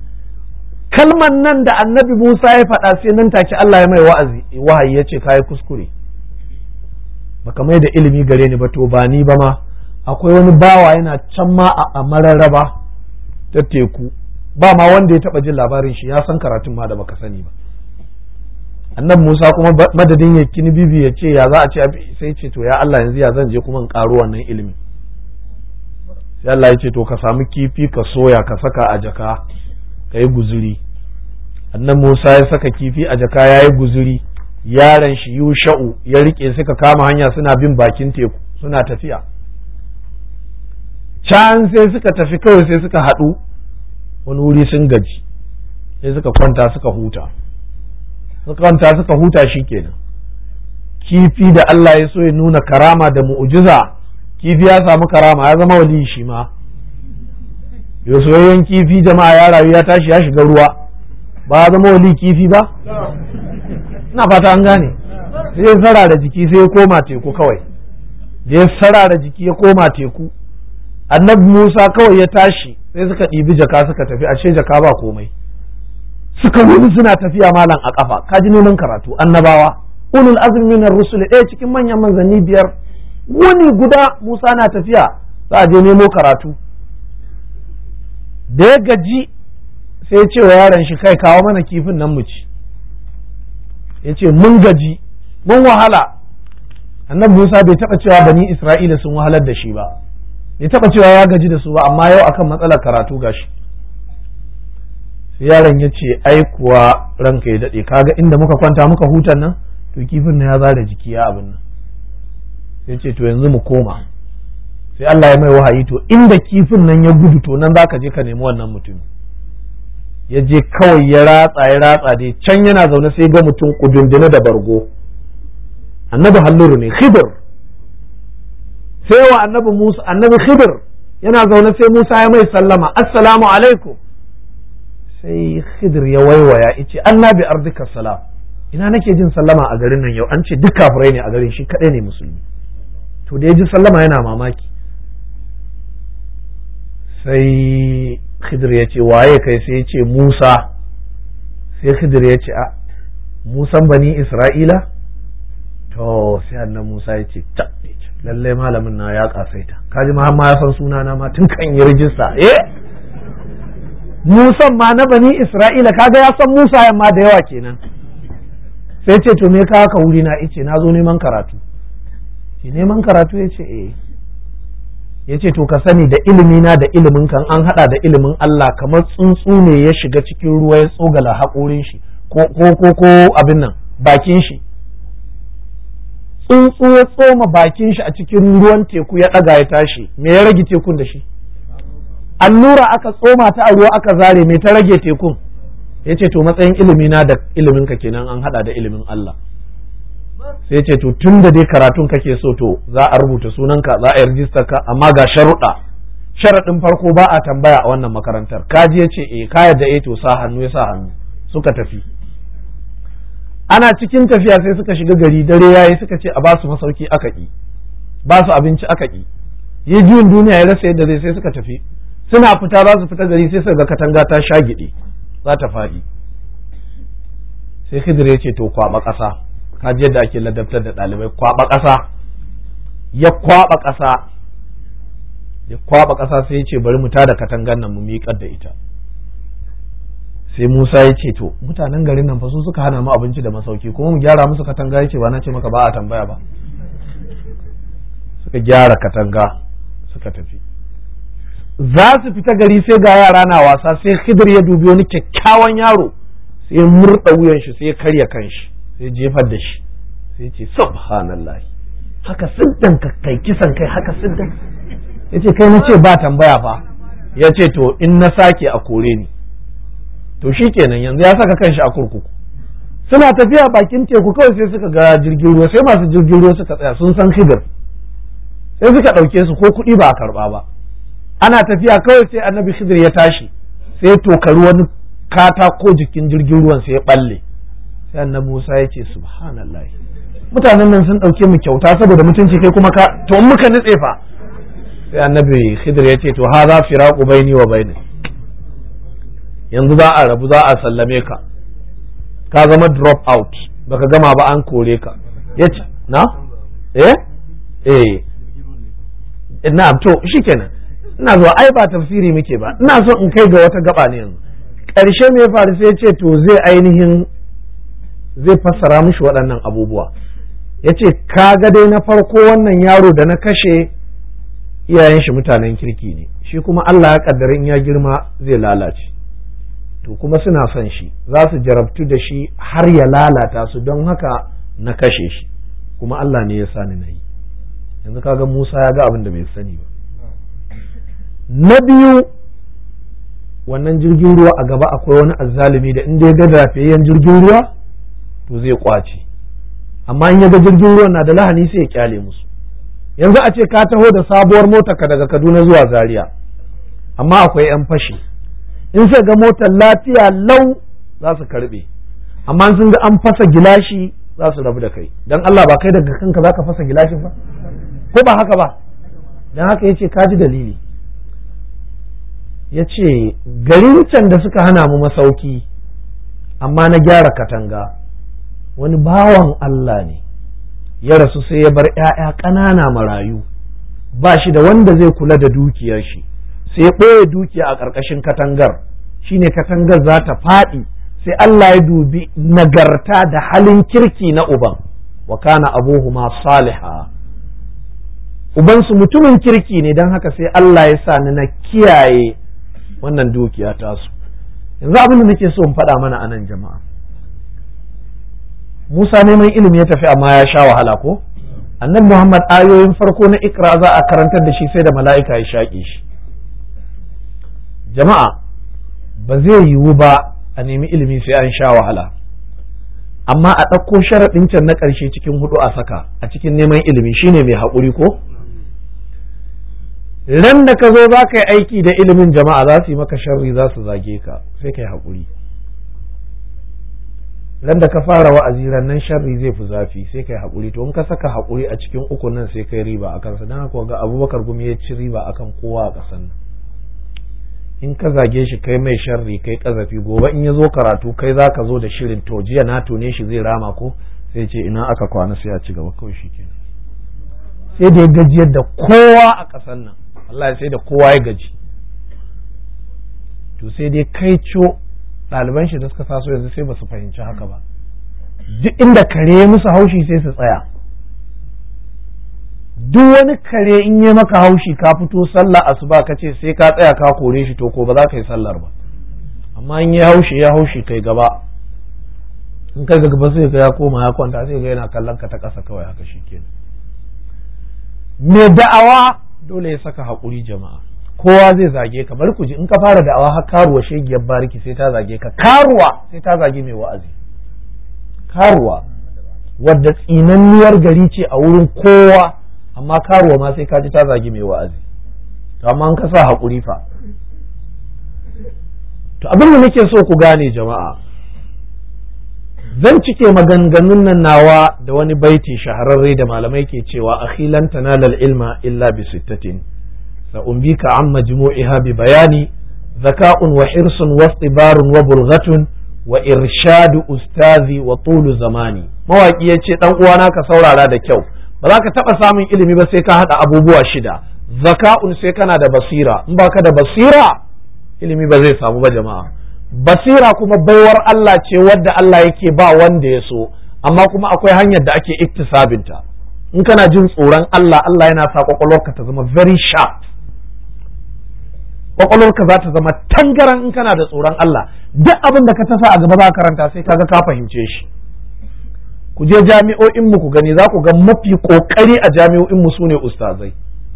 Kalman nan da annabi Musa ya faɗa sai nan take Allah ya mai wa'azi, wahayi ya ce kai kuskure, baka mai da ilimi gare ni ba, to ba ni ba ma akwai wani bawa yana can ma a mararraba ta teku, ba ma wanda ya taba jin labarin shi, ya san karatun ma da baka sani ba. Annabi Musa kuma madadin ya kini bibi ya ce ya za a ce, sai ce to ya Allah yanzu ya zan je kuma in karo wannan ilimi. Sai Allah ya ce to ka samu kifi ka soya ka saka a jaka ka yi guzuri. Annabi Musa ya saka kifi a jaka ya yi guzuri, yaron shi Yusha'u ya rike suka kama hanya suna bin bakin teku suna tafiya. Can sai suka tafi kawai sai suka haɗu wani wuri sun gaji, sai suka kwanta suka huta, suka kwanta suka huta shikenan. Kifi da Allah ya so ya nuna karama da mu'jiza, kifi ya samu karama ya zama wali shi ma. Yo soyayyen kifi jama'a ya rayu ya tashi ya shiga ruwa, ba zama wali kifi ba ina fata an gane sai ya sarara jiki sai ya koma teku kawai da ya sarara jiki ya koma teku annabi Musa kawai ya tashi sai suka ɗibi jaka suka tafi ashe jaka ba komai suka wuni suna tafiya malam a kafa kaji neman karatu annabawa ulul azmi minar rusul ɗaya cikin manyan manzanni biyar wani guda Musa na tafiya za a je nemo karatu da ya gaji sai ya ce wa yaron shi kai kawo mana kifin nan mu ci ya ce mun gaji mun wahala annabi Musa bai taɓa cewa bani Isra'ila sun wahalar da shi ba bai taɓa cewa ya gaji da su ba amma yau akan matsalar karatu gashi sai yaron ya ce ai kuwa ranka ya daɗe kaga inda muka kwanta muka hutan nan to kifin na ya zara jiki ya abin nan sai ce to yanzu mu koma sai Allah ya mai wahayi to inda kifin nan ya gudu to nan zaka je ka nemi wannan mutum ya je kawai ya ratsa ya ratsa dai can yana zaune sai ga mutum kudundune da bargo annabi halluru ne Khidir sai wa annabi Musa annabi Khidir yana zaune sai Musa ya mai sallama assalamu alaikum sai Khidir ya waiwaya yace annabi ardika salam ina nake jin sallama a garin nan yau an ce duk kafirai ne a garin shi kadai ne musulmi to da ya ji sallama yana mamaki sai Khidir ya ce waye kai sai ya ce Musa sai Khidir ya ce a Musan bani Isra'ila to sai annan Musa ya ce ta lalle malamin na ya kasaita kaji ma har ma ya san suna na ma tun kan yi rijista eh Musan ma na bani Isra'ila kaga ya san Musa yamma da yawa kenan sai ce to me ka ka wuri na yace na zo neman karatu ki neman karatu yace eh yace to ka sani da ilimi na da ilimin kan an hada da ilimin Allah kamar tsuntsu ne ya shiga cikin ruwa ya tsogala haƙorin shi ko ko ko ko abin nan bakin shi tsuntsu ya tsoma bakin shi a cikin ruwan teku ya daga ya tashi me ya rage tekun da shi allura aka tsoma ta a ruwa aka zare me ta rage tekun yace to matsayin ilimi na da ilimin ka kenan an hada da ilimin Allah sai ce to tun da dai karatun kake so to za a rubuta sunanka za a yi rijistar ka amma ga sharuɗa sharaɗin farko ba a tambaya a wannan makarantar kaji ya ce eh ka yadda eh to sa hannu ya sa hannu suka tafi ana cikin tafiya sai suka shiga gari dare yayi suka ce a ba su masauki aka ki ba su abinci aka ki yi juyin duniya ya rasa yadda zai sai suka tafi suna fita za su fita gari sai suka ga katanga ta shagide za ta faɗi sai Khidir ya ce to kwaba ƙasa kaji yadda ake ladabtar da ɗalibai kwaba ƙasa ya kwaba ƙasa ya kwaba ƙasa sai ya ce bari mu tada katangan nan mu miƙar da ita sai Musa ya ce to mutanen garin nan fa su suka hana mu abinci da masauki kuma mu gyara musu katanga ya ce ba na ce maka ba a tambaya ba suka gyara katanga suka tafi za su fita gari sai ga yara na wasa sai Khidir ya dubi wani kyakkyawan yaro sai ya murɗa wuyan shi sai ya karya kanshi sai jefar da shi sai ce subhanallah haka siddan ka kai kisan kai haka siddan yace kai na ce ba tambaya fa yace to in na sake a kore ni to shikenan yanzu ya saka kanshi a kurkuku suna tafiya bakin teku kawai sai suka ga jirgin ruwa sai masu jirgin ruwa suka tsaya sun san Khidir sai suka ɗauke su ko kuɗi ba a karɓa ba ana tafiya kawai sai annabi Khidir ya tashi sai ya tokari wani katako jikin jirgin ruwan sai ya balle sai annabi Musa ya ce subhanallah mutanen nan sun ɗauke mu kyauta saboda mutunci kai kuma ka to in muka nitse fa sai annabi Khidir ya ce to ha za firaqu baini wa baini yanzu za a rabu za a sallame ka ka zama drop out baka gama ba an kore ka yace na eh eh na to shikenan ina zuwa ai ba tafsiri muke ba ina so in kai ga wata gaba ne yanzu ƙarshe me ya faru sai ya ce to zai ainihin zai fassara mishi waɗannan abubuwa ya ce kaga dai na farko wannan yaro da na kashe iyayen shi mutanen kirki ne shi kuma Allah ya kaddara in ya girma zai lalace to kuma suna son shi za su jarabtu da shi har ya lalata su don haka na kashe shi kuma Allah ne ya sani na yi yanzu kaga Musa ya ga abin da bai sani ba na biyu wannan jirgin ruwa a gaba akwai wani azzalumi da in dai ga lafiyayyen jirgin ruwa to zai kwace amma in ya ga jirgin ruwan na da lahani sai ya kyale musu yanzu a ce ka taho da sabuwar motar ka daga Kaduna zuwa Zaria amma akwai yan fashi in sai ga motar lafiya lau za su karbe, amma sun ga an fasa gilashi za su rabu da kai. Dan Allah ba kai daga kanka za ka fasa gilashin ba, ko ba haka ba? Dan haka yace ka ji dalili. Yace garin can da suka hana mu masauki amma na gyara katanga, wani bawan Allah ne ya rasu sai ya bar ‘ya'ya ƙanana marayu, ba shi da wanda zai kula da dukiyar shi, sai ya ɓoye dukiya a ƙarƙashin katangar, shine katangar za ta faɗi, sai Allah ya dubi nagarta da halin kirki na uban, wa kana abuhuma saliha, ubansu mutumin kirki ne, don haka sai Allah ya sa ni na kiyaye wannan dukiya tasu. Yanzu abin da nake so in faɗa mana anan jama'a, Musa neman ilimi ya tafi amma ya sha wahala ko? Annabi Muhammad ayoyin farko na Iqra za a karantar da shi sai da mala'ika ya shaƙe shi. Jama'a ba zai yiwu ba a nemi ilimi sai an sha wahala, amma a ɗauko sharaɗin can na ƙarshe cikin hudu a saka a cikin neman ilimi shine mai haƙuri ko? Ran da ka zo za ka yi aiki da ilimin jama'a za su yi maka sharri, za su zage ka, sai ka yi haƙuri. Ran da ka fara wa'azi nan sharri zai fi zafi, sai ka yi haƙuri. To in ka saka haƙuri a cikin uku nan sai kai riba a kansa. Don haka ga Abubakar Gumi ya ci riba akan kowa a ƙasar nan. In ka zage shi kai mai sharri kai ƙazafi, gobe in ya zo karatu kai za ka zo da shirin to jiya na tone shi zai rama ko, sai ce ina aka kwana sai a ci gaba kawai shi kenan. Sai da ya gajiyar da kowa a ƙasar nan, Allah sai da kowa ya gaji. To sai dai kai co ɗaliban shi da suka taso yanzu sai ba su fahimci haka ba. Duk inda kare musu haushi sai su tsaya. Duk wani kare in yi maka haushi ka fito sallah asuba ka ce sai ka tsaya ka kore shi to ko ba za ka yi sallar ba. Amma in yi haushi ya haushi kai gaba. In kai gaba sai ka ya koma ya kwanta sai ga yana kallon ka ta ƙasa kawai haka shikenan. Me da'awa dole ya saka haƙuri jama'a. Kowa zai zage ka, bari ku ji in ka fara da'awa har karuwa shegiyar bariki sai ta zage ka, karuwa sai ta zage mai wa'azi, karuwa wadda tsinanniyar gari ce a wurin kowa, amma karuwa ma sai ka ji ta zage mai wa'azi. To amma in ka sa haƙuri fa. To abin da nake so ku gane jama'a, zan cike maganganun nan nawa da wani baiti shahararre da malamai ke cewa akhilan tanalal ilma illa bi sittatin سأنبيك عن مجموعها ببيان ذكاء وحرص واصطبار وبلغة وإرشاد أستاذي وطول زماني. mawaƙi ya ce ɗan uwana ka saurara da kyau, ba za ka taɓa samun ilimi ba sai ka haɗa abubuwa shida. Zaka'un sai kana da basira, in baka da basira ilimi ba zai samu ba jama'a. Basira kuma baiwar Allah ce wadda Allah yake ba wanda ya so, amma kuma akwai hanyar da ake iktisabinta. In kana jin tsoron Allah, Allah yana sa kwakwalwarka ta zama very sharp. Kwakwalwarka za ta zama tangaran in kana da tsoron Allah, duk abin da ka tasa a gaba za karanta sai kaga ka fahimce shi. Ku je jami'o'in mu ku gani, za ku ga mafi kokari a jami'o'in mu sune ustazai.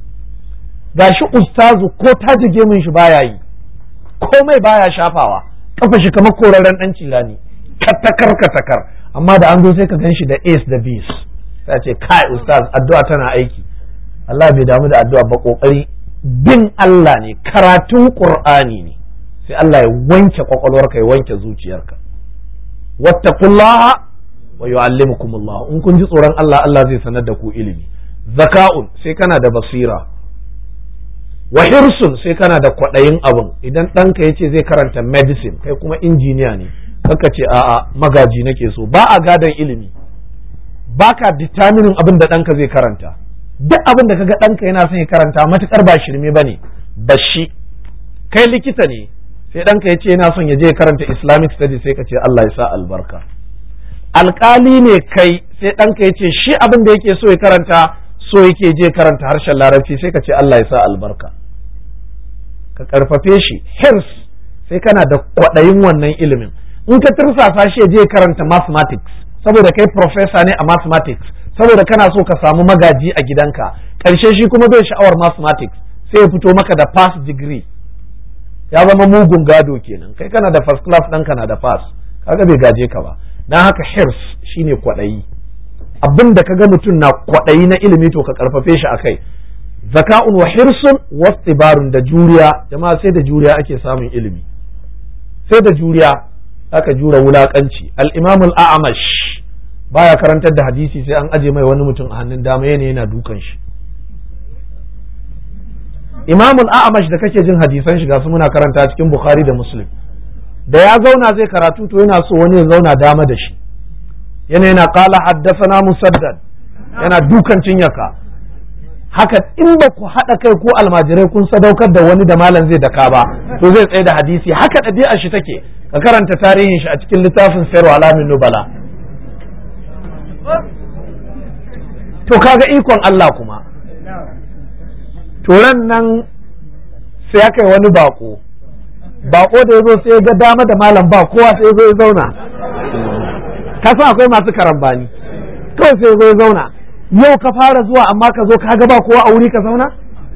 Gashi ustazu ko tajige min shi baya yi, komai baya shafawa, kafa shi kamar koraren dan cilani, katakar katakar, amma da an zo sai ka gan shi da ace da bis. Sai ce kai ustaz addu'a tana aiki. Allah bai damu da addu'a ba, kokari bin Allah ne, karatun Qur'ani ne, sai Allah ya wanke kwakwalwarka ya wanke zuciyarka. Wattaqullaha wa yu'allimukumullah. In kun ji tsoron Allah, Allah zai sanar da ku ilimi. Zaka'un sai kana da basira. Wa hirsun sai kana da kwaɗayin abin. Idan ɗanka ya ce zai karanta medicine, kai kuma injiniya ne, kaka ce a'a magaji nake so. Ba a gadon ilimi, ba ka determinin abin da ɗanka zai karanta. Duk abin da kaga ɗanka yana son ya karanta matuƙar ba shirme ba ne, bashi. Kai likita ne, sai ɗanka ya ce yana son ya je karanta Islamic studies, sai ka ce Allah ya sa albarka. Alƙali ne kai, sai ɗanka ya ce shi abin da yake so ya karanta, so yake je karanta harshen larabci, sai ka ce Allah ya sa albarka. Ka ƙarfafe shi, hirs, sai kana da kwaɗayin wannan ilimin. In ka tursasa shi ya je karanta mathematics, saboda kai professor ne a mathematics, saboda kana so ka samu magaji a gidanka, ƙarshe shi kuma bai sha'awar mathematics, sai ya fito maka da pass degree, ya zama mugun gado kenan. Kai kana da first class, ɗanka na da pass, kaga bai gaje ka ba. Dan haka hirs shine kwaɗayi. Abin da kaga mutum na kwaɗayi na ilimi to ka karfafe shi akai. Zaka'un wa hirsun wastibarun, da juriya. Jama'a sai da juriya ake samun ilimi, sai da juriya. aka jura wulakanci. al-imam al-a'mash baya karantar da hadisi sai an aje mai wani mutum a hannun dama yana yana dukan shi. imam al-a'mash da kake jin hadisan shi ga su muna karanta cikin bukhari da muslim, da ya zauna zai karatu to yana so wani ya zauna dama da shi, yana yana qala haddathana musaddad, yana dukan cinyaka. Haka in ba ku haɗa kai ko almajirai kun sadaukar da wani da malam zai daka ba to zai tsaye da hadisi. Haka ɗabi'ar shi take, ka karanta tarihin shi a cikin littafin Sirru Alamin Nubala. To kaga ikon Allah kuma. Turan nan sai aka yi wani bako, bako da ya zo sai ya ga dama da malam ba kowa sai ya zo ya zauna. Ka san akwai masu karambani, kawai sai ya zo ya zauna. Yau ka fara zuwa amma ka zo ka ga ba kowa a wuri ka zauna?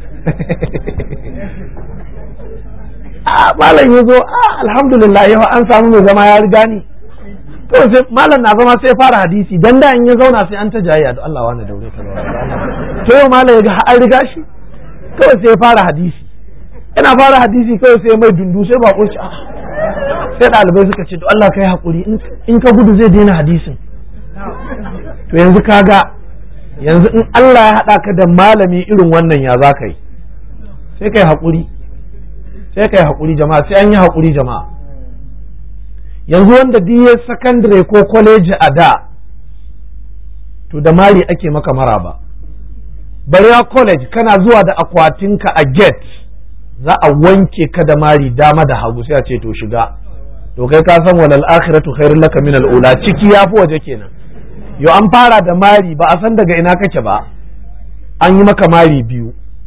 A malam ya zo, alhamdulillah yau an samu mai zama ya riga ni. Kawai sai malam na zama sai fara hadisi, dan da in ya zauna sai an ta jayayya da Allah wani daure ka zauna. To yau malam ya ga an riga shi, kawai sai ya fara hadisi. Ina fara hadisi kawai sai mai dundu sai ba kunci. Sai ɗalibai suka ce to Allah kai hakuri in ka gudu zai daina hadisin. To yanzu kaga yanzu in Allah ya haɗa ka da malami irin wannan ya za ka yi, sai kai haƙuri, sai kai haƙuri jama'a, sai an yi haƙuri jama'a. Yanzu wanda diye sakandare ko kwaleji a da, to da mari ake maka maraba. Bariya college kana zuwa da akwatinka a gate, za a wanke ka da mari dama da hagu sai a ce to shiga. To kai ka san walal akhiratu khairul laka min al ula, ciki yafi waje kenan. Yo an fara da mari ba a san daga ina kake ba, an yi maka mari biyu.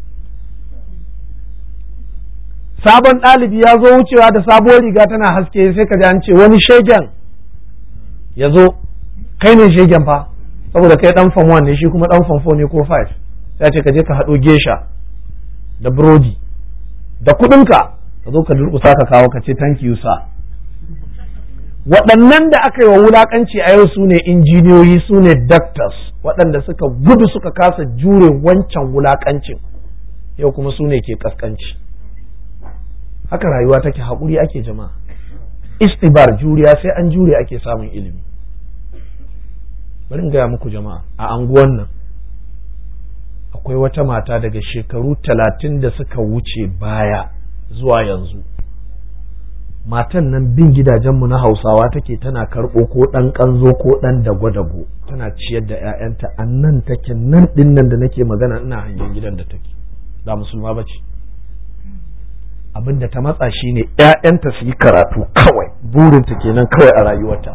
Sabon ɗalibi ya zo wucewa da sabuwar riga tana haske sai ka ji an ce wani shegen ya zo, kai ne shegen fa, saboda kai ɗan fam one ne shi kuma ɗan fam four ne ko five, sai ce ka je ka haɗo gesha da burodi da kuɗinka ka zo ka durƙusa ka kawo ka ce thank you sir. Waɗannan da aka yi wa wulaƙanci a yau su ne injiniyoyi, su ne doctors, waɗanda suka gudu suka kasa jure wancan wulaƙancin, yau kuma su ne ke ƙasƙanci. Haka rayuwa take, haƙuri ake jama'a. Istibar, juriya, sai an jure ake samun ilimi. Bari in gaya muku jama'a, a anguwan nan akwai wata mata daga shekaru talatin da suka wuce baya zuwa yanzu. Matan nan bin gidajenmu na Hausawa take, tana karɓo ko ɗan ƙanzo ko ɗan dago-dago, tana ciyar da 'ya'yanta. A nan take, nan ɗin nan da nake magana ina hangen gidan da take, ba musulma ba ce. Abin da ta matsa shi ne 'ya'yanta su yi karatu kawai, burinta kenan kawai a rayuwarta.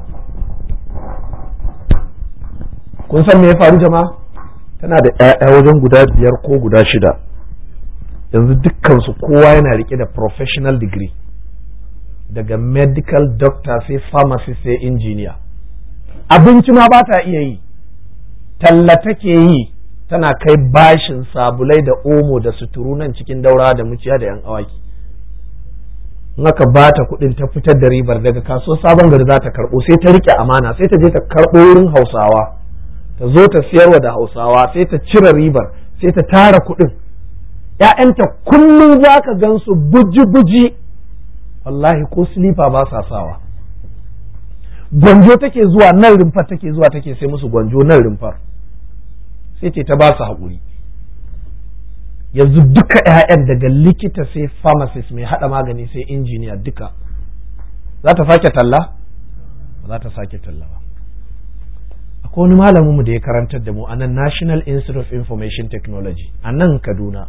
Kun san me ya faru jama'a? Tana da 'ya'ya wajen guda biyar ko guda shida, yanzu dukkansu kowa yana riƙe da professional degree, daga medical doctor sai pharmacist sai engineer. Abinci ma ba ta iya yi, talla take yi, tana kai bashin sabulai da omo da suturu nan cikin daura da muciya da yan awaki. In aka ba ta kuɗin ta fitar da ribar daga kasuwar sabon gari za ta karɓo, sai ta riƙe amana, sai ta je ta karɓo wurin Hausawa, ta zo ta siyarwa da Hausawa, sai ta cire ribar, sai ta tara kuɗin. ‘Ya'yanta kullum za ka gan su buji-buji, wallahi ko silifa ba sa sawa. Gwanjo take zuwa nan rumfar, take zuwa take sai musu gwanjo nan rumfar, sai ce ta ba su haƙuri. Yanzu duka 'ya'yan daga likita sai pharmacist mai haɗa magani sai injiniya duka. Za ta sake talla? Ba za ta sake talla ba. Akwai wani malamin mu da ya karantar da mu a nan National Institute of Information Technology a nan Kaduna.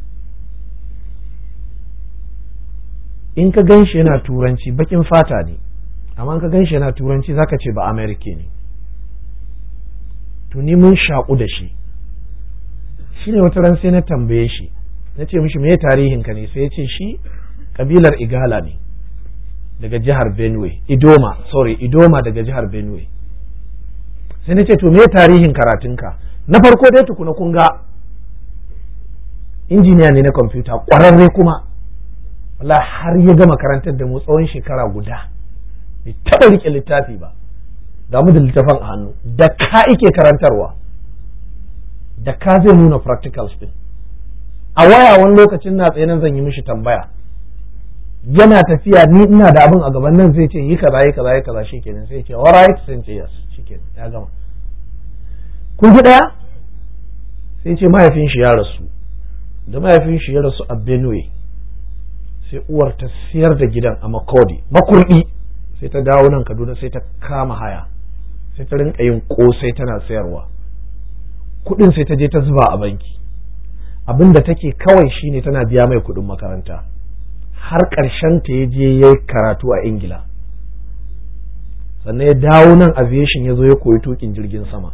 In ka gan shi yana turanci bakin fata ne, amma in ka gan shi yana turanci zaka ce ba Amerika ne. To ni mun shaƙu da shi. Shi ne wata ran sai na tambaye shi, na ce mishi me tarihin ka ne, sai ya ce shi kabilar Igala ne daga jihar Benue, Idoma, sorry, Idoma daga jihar Benue. Sai na ce to me tarihin karatunka? Na farko dai tukuna kun ga injiniya ne na kwamfuta, ƙwararre kuma. Wallahi har ya gama karantar da mu tsawon shekara guda, bai taɓa riƙe littafi ba, ga mu da littafin a hannu, da ka ike karantarwa, da ka zai nuna practicals din. A waya wani lokacin na tsaye nan zan yi mishi tambaya, yana tafiya ni ina da abin a gaban nan zai ce yi kaza yi kaza yi kaza shikenan sai ce alright sai ce yes shikenan ya gama. kun ji daya sai ce mahaifin shi ya rasu, da mahaifin shi ya rasu a Benue sai uwar ta siyar da gidan a Makodi Makurdi sai ta dawo nan Kaduna sai ta kama haya sai ta rinka yin kosai tana sayarwa, kudin sai ta je ta zuba a banki, abinda take kawai shine tana biya mai kudin makaranta har ƙarshen ta ya je ya karatu a Ingila, sannan ya dawo nan aviation ya zo ya koyi tukin jirgin sama.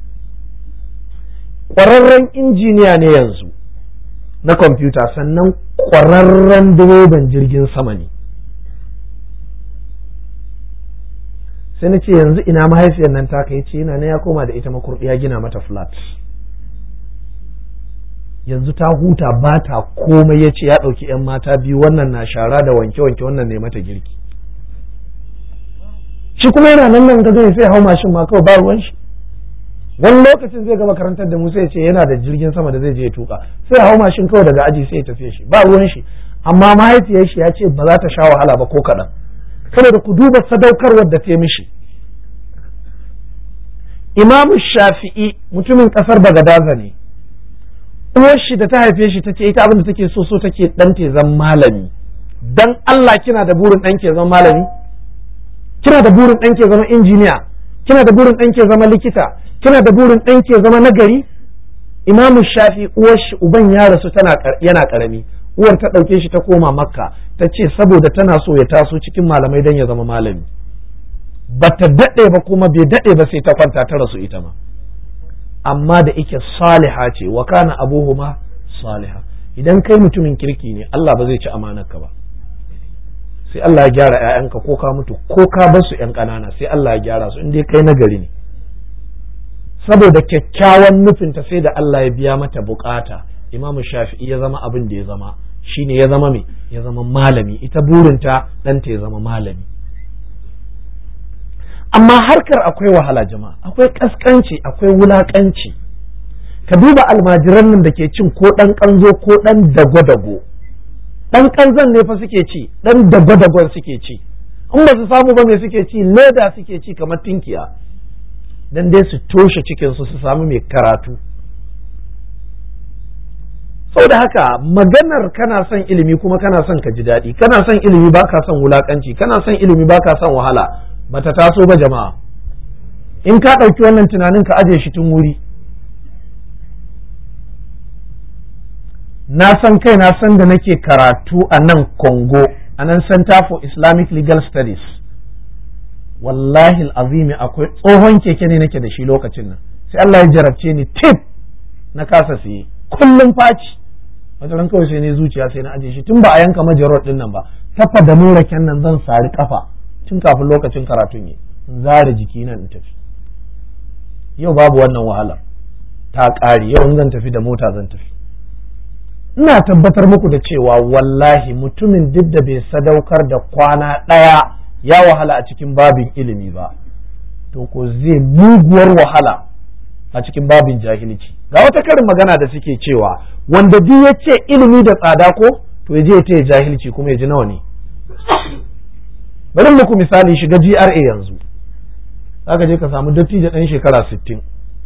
Ƙwararren injiniya ne yanzu na kwamfuta sannan ƙwararren direban jirgin sama ne. Sai na ce yanzu ina mahaifiyar nan taka, ya ce yana na ya koma da ita Makurdi ya gina mata flat. Yanzu ta huta ba ta komai, ya ce ya ɗauki 'yan mata biyu, wannan na shara da wanke-wanke, wannan ne mata girki. Shi kuma yana nan nan gado sai hau mashin ma kawai ba ruwan shi. Wani lokacin zai ga makarantar da mu sai ce yana da jirgin sama da zai je ya tuka, sai hau mashin kawai daga aji sai ya tafi shi ba ruwan shi. Amma mahaifiyar shi ya ce ba za ta sha wahala ba ko kaɗan, saboda ku duba sadaukarwar da ta mishi. Imamu Shafi'i mutumin ƙasar Bagadaza ne, uwar shi da ta haife shi ta ce ita abin da take so so take dan te zan malami. Dan Allah kina da burin dan ke zama malami? Kina da burin dan ke zama injiniya? Kina da burin dan ke zama likita? Kina da burin dan ke zama nagari? Imam Shafi uwar shi uban ya rasu tana yana karami, uwar ta dauke shi ta koma Makka, ta ce saboda tana so ya taso cikin malamai dan ya zama malami. Bata dade ba kuma bai dade ba sai ta kwanta ta rasu ita ma. Amma da ike saliha ce, wa kana abuhuma saliha. Idan kai mutumin kirki ne Allah ba zai ci amanarka ba, sai Allah ya gyara ƴaƴanka ko ka mutu ko ka bar su ƴan ƙanana sai Allah ya gyara su in dai kai nagari ne. Saboda kyakkyawan nufinta sai da Allah ya biya mata bukata. Imam Shafi'i ya zama abin da ya zama, shine ya zama me ya zama malami, ita burinta ɗanta ya zama malami. Amma harkar akwai wahala jama'a, akwai kaskanci, akwai wulakanci. Ka duba almajiran nan da ke cin ko ɗan ƙanzo ko ɗan dago-dago. Ɗan ƙanzon ne fa suke ci, ɗan dago-dagon suke ci. In ba su samu ba me suke ci, leda suke ci kamar tinkiya. Dan dai su toshe cikinsu su samu mai karatu. Sau da haka maganar kana son ilimi kuma kana son ka ji daɗi, kana son ilimi ba ka son wulakanci, kana son ilimi ba ka son wahala. Bata taso ba jama'a. In ka ɗauki wannan tunanin ka aje shi tun wuri. Na san kai na san da nake karatu a nan Congo, a nan Center for Islamic Legal Studies. Wallahi al'azimi akwai tsohon keke ne nake da shi lokacin nan. Sai Allah ya jarabce ni tip na kasa siye. Kullum faci. Wata ran kawai sai ne zuciya sai na aje shi tun ba a yanka majarot din nan ba. Tafa da muraken nan zan sari kafa. Tun kafin lokacin karatun yi in zare jiki nan in tafi. Yau babu wannan wahala ta ƙare, yau in zan tafi da mota zan tafi. Ina tabbatar muku da cewa wallahi mutumin duk da bai sadaukar da kwana ɗaya ya wahala a cikin babin ilimi ba, to ko zai muguwar wahala a cikin babin jahilci. Ga wata karin magana da suke cewa wanda duk ya ce ilimi da tsada ko to ya je ya taya jahilci kuma ya ji nawa ne. Bari muku misali, shiga G R A yanzu zaka je ka samu dattijo ɗan shekara sittin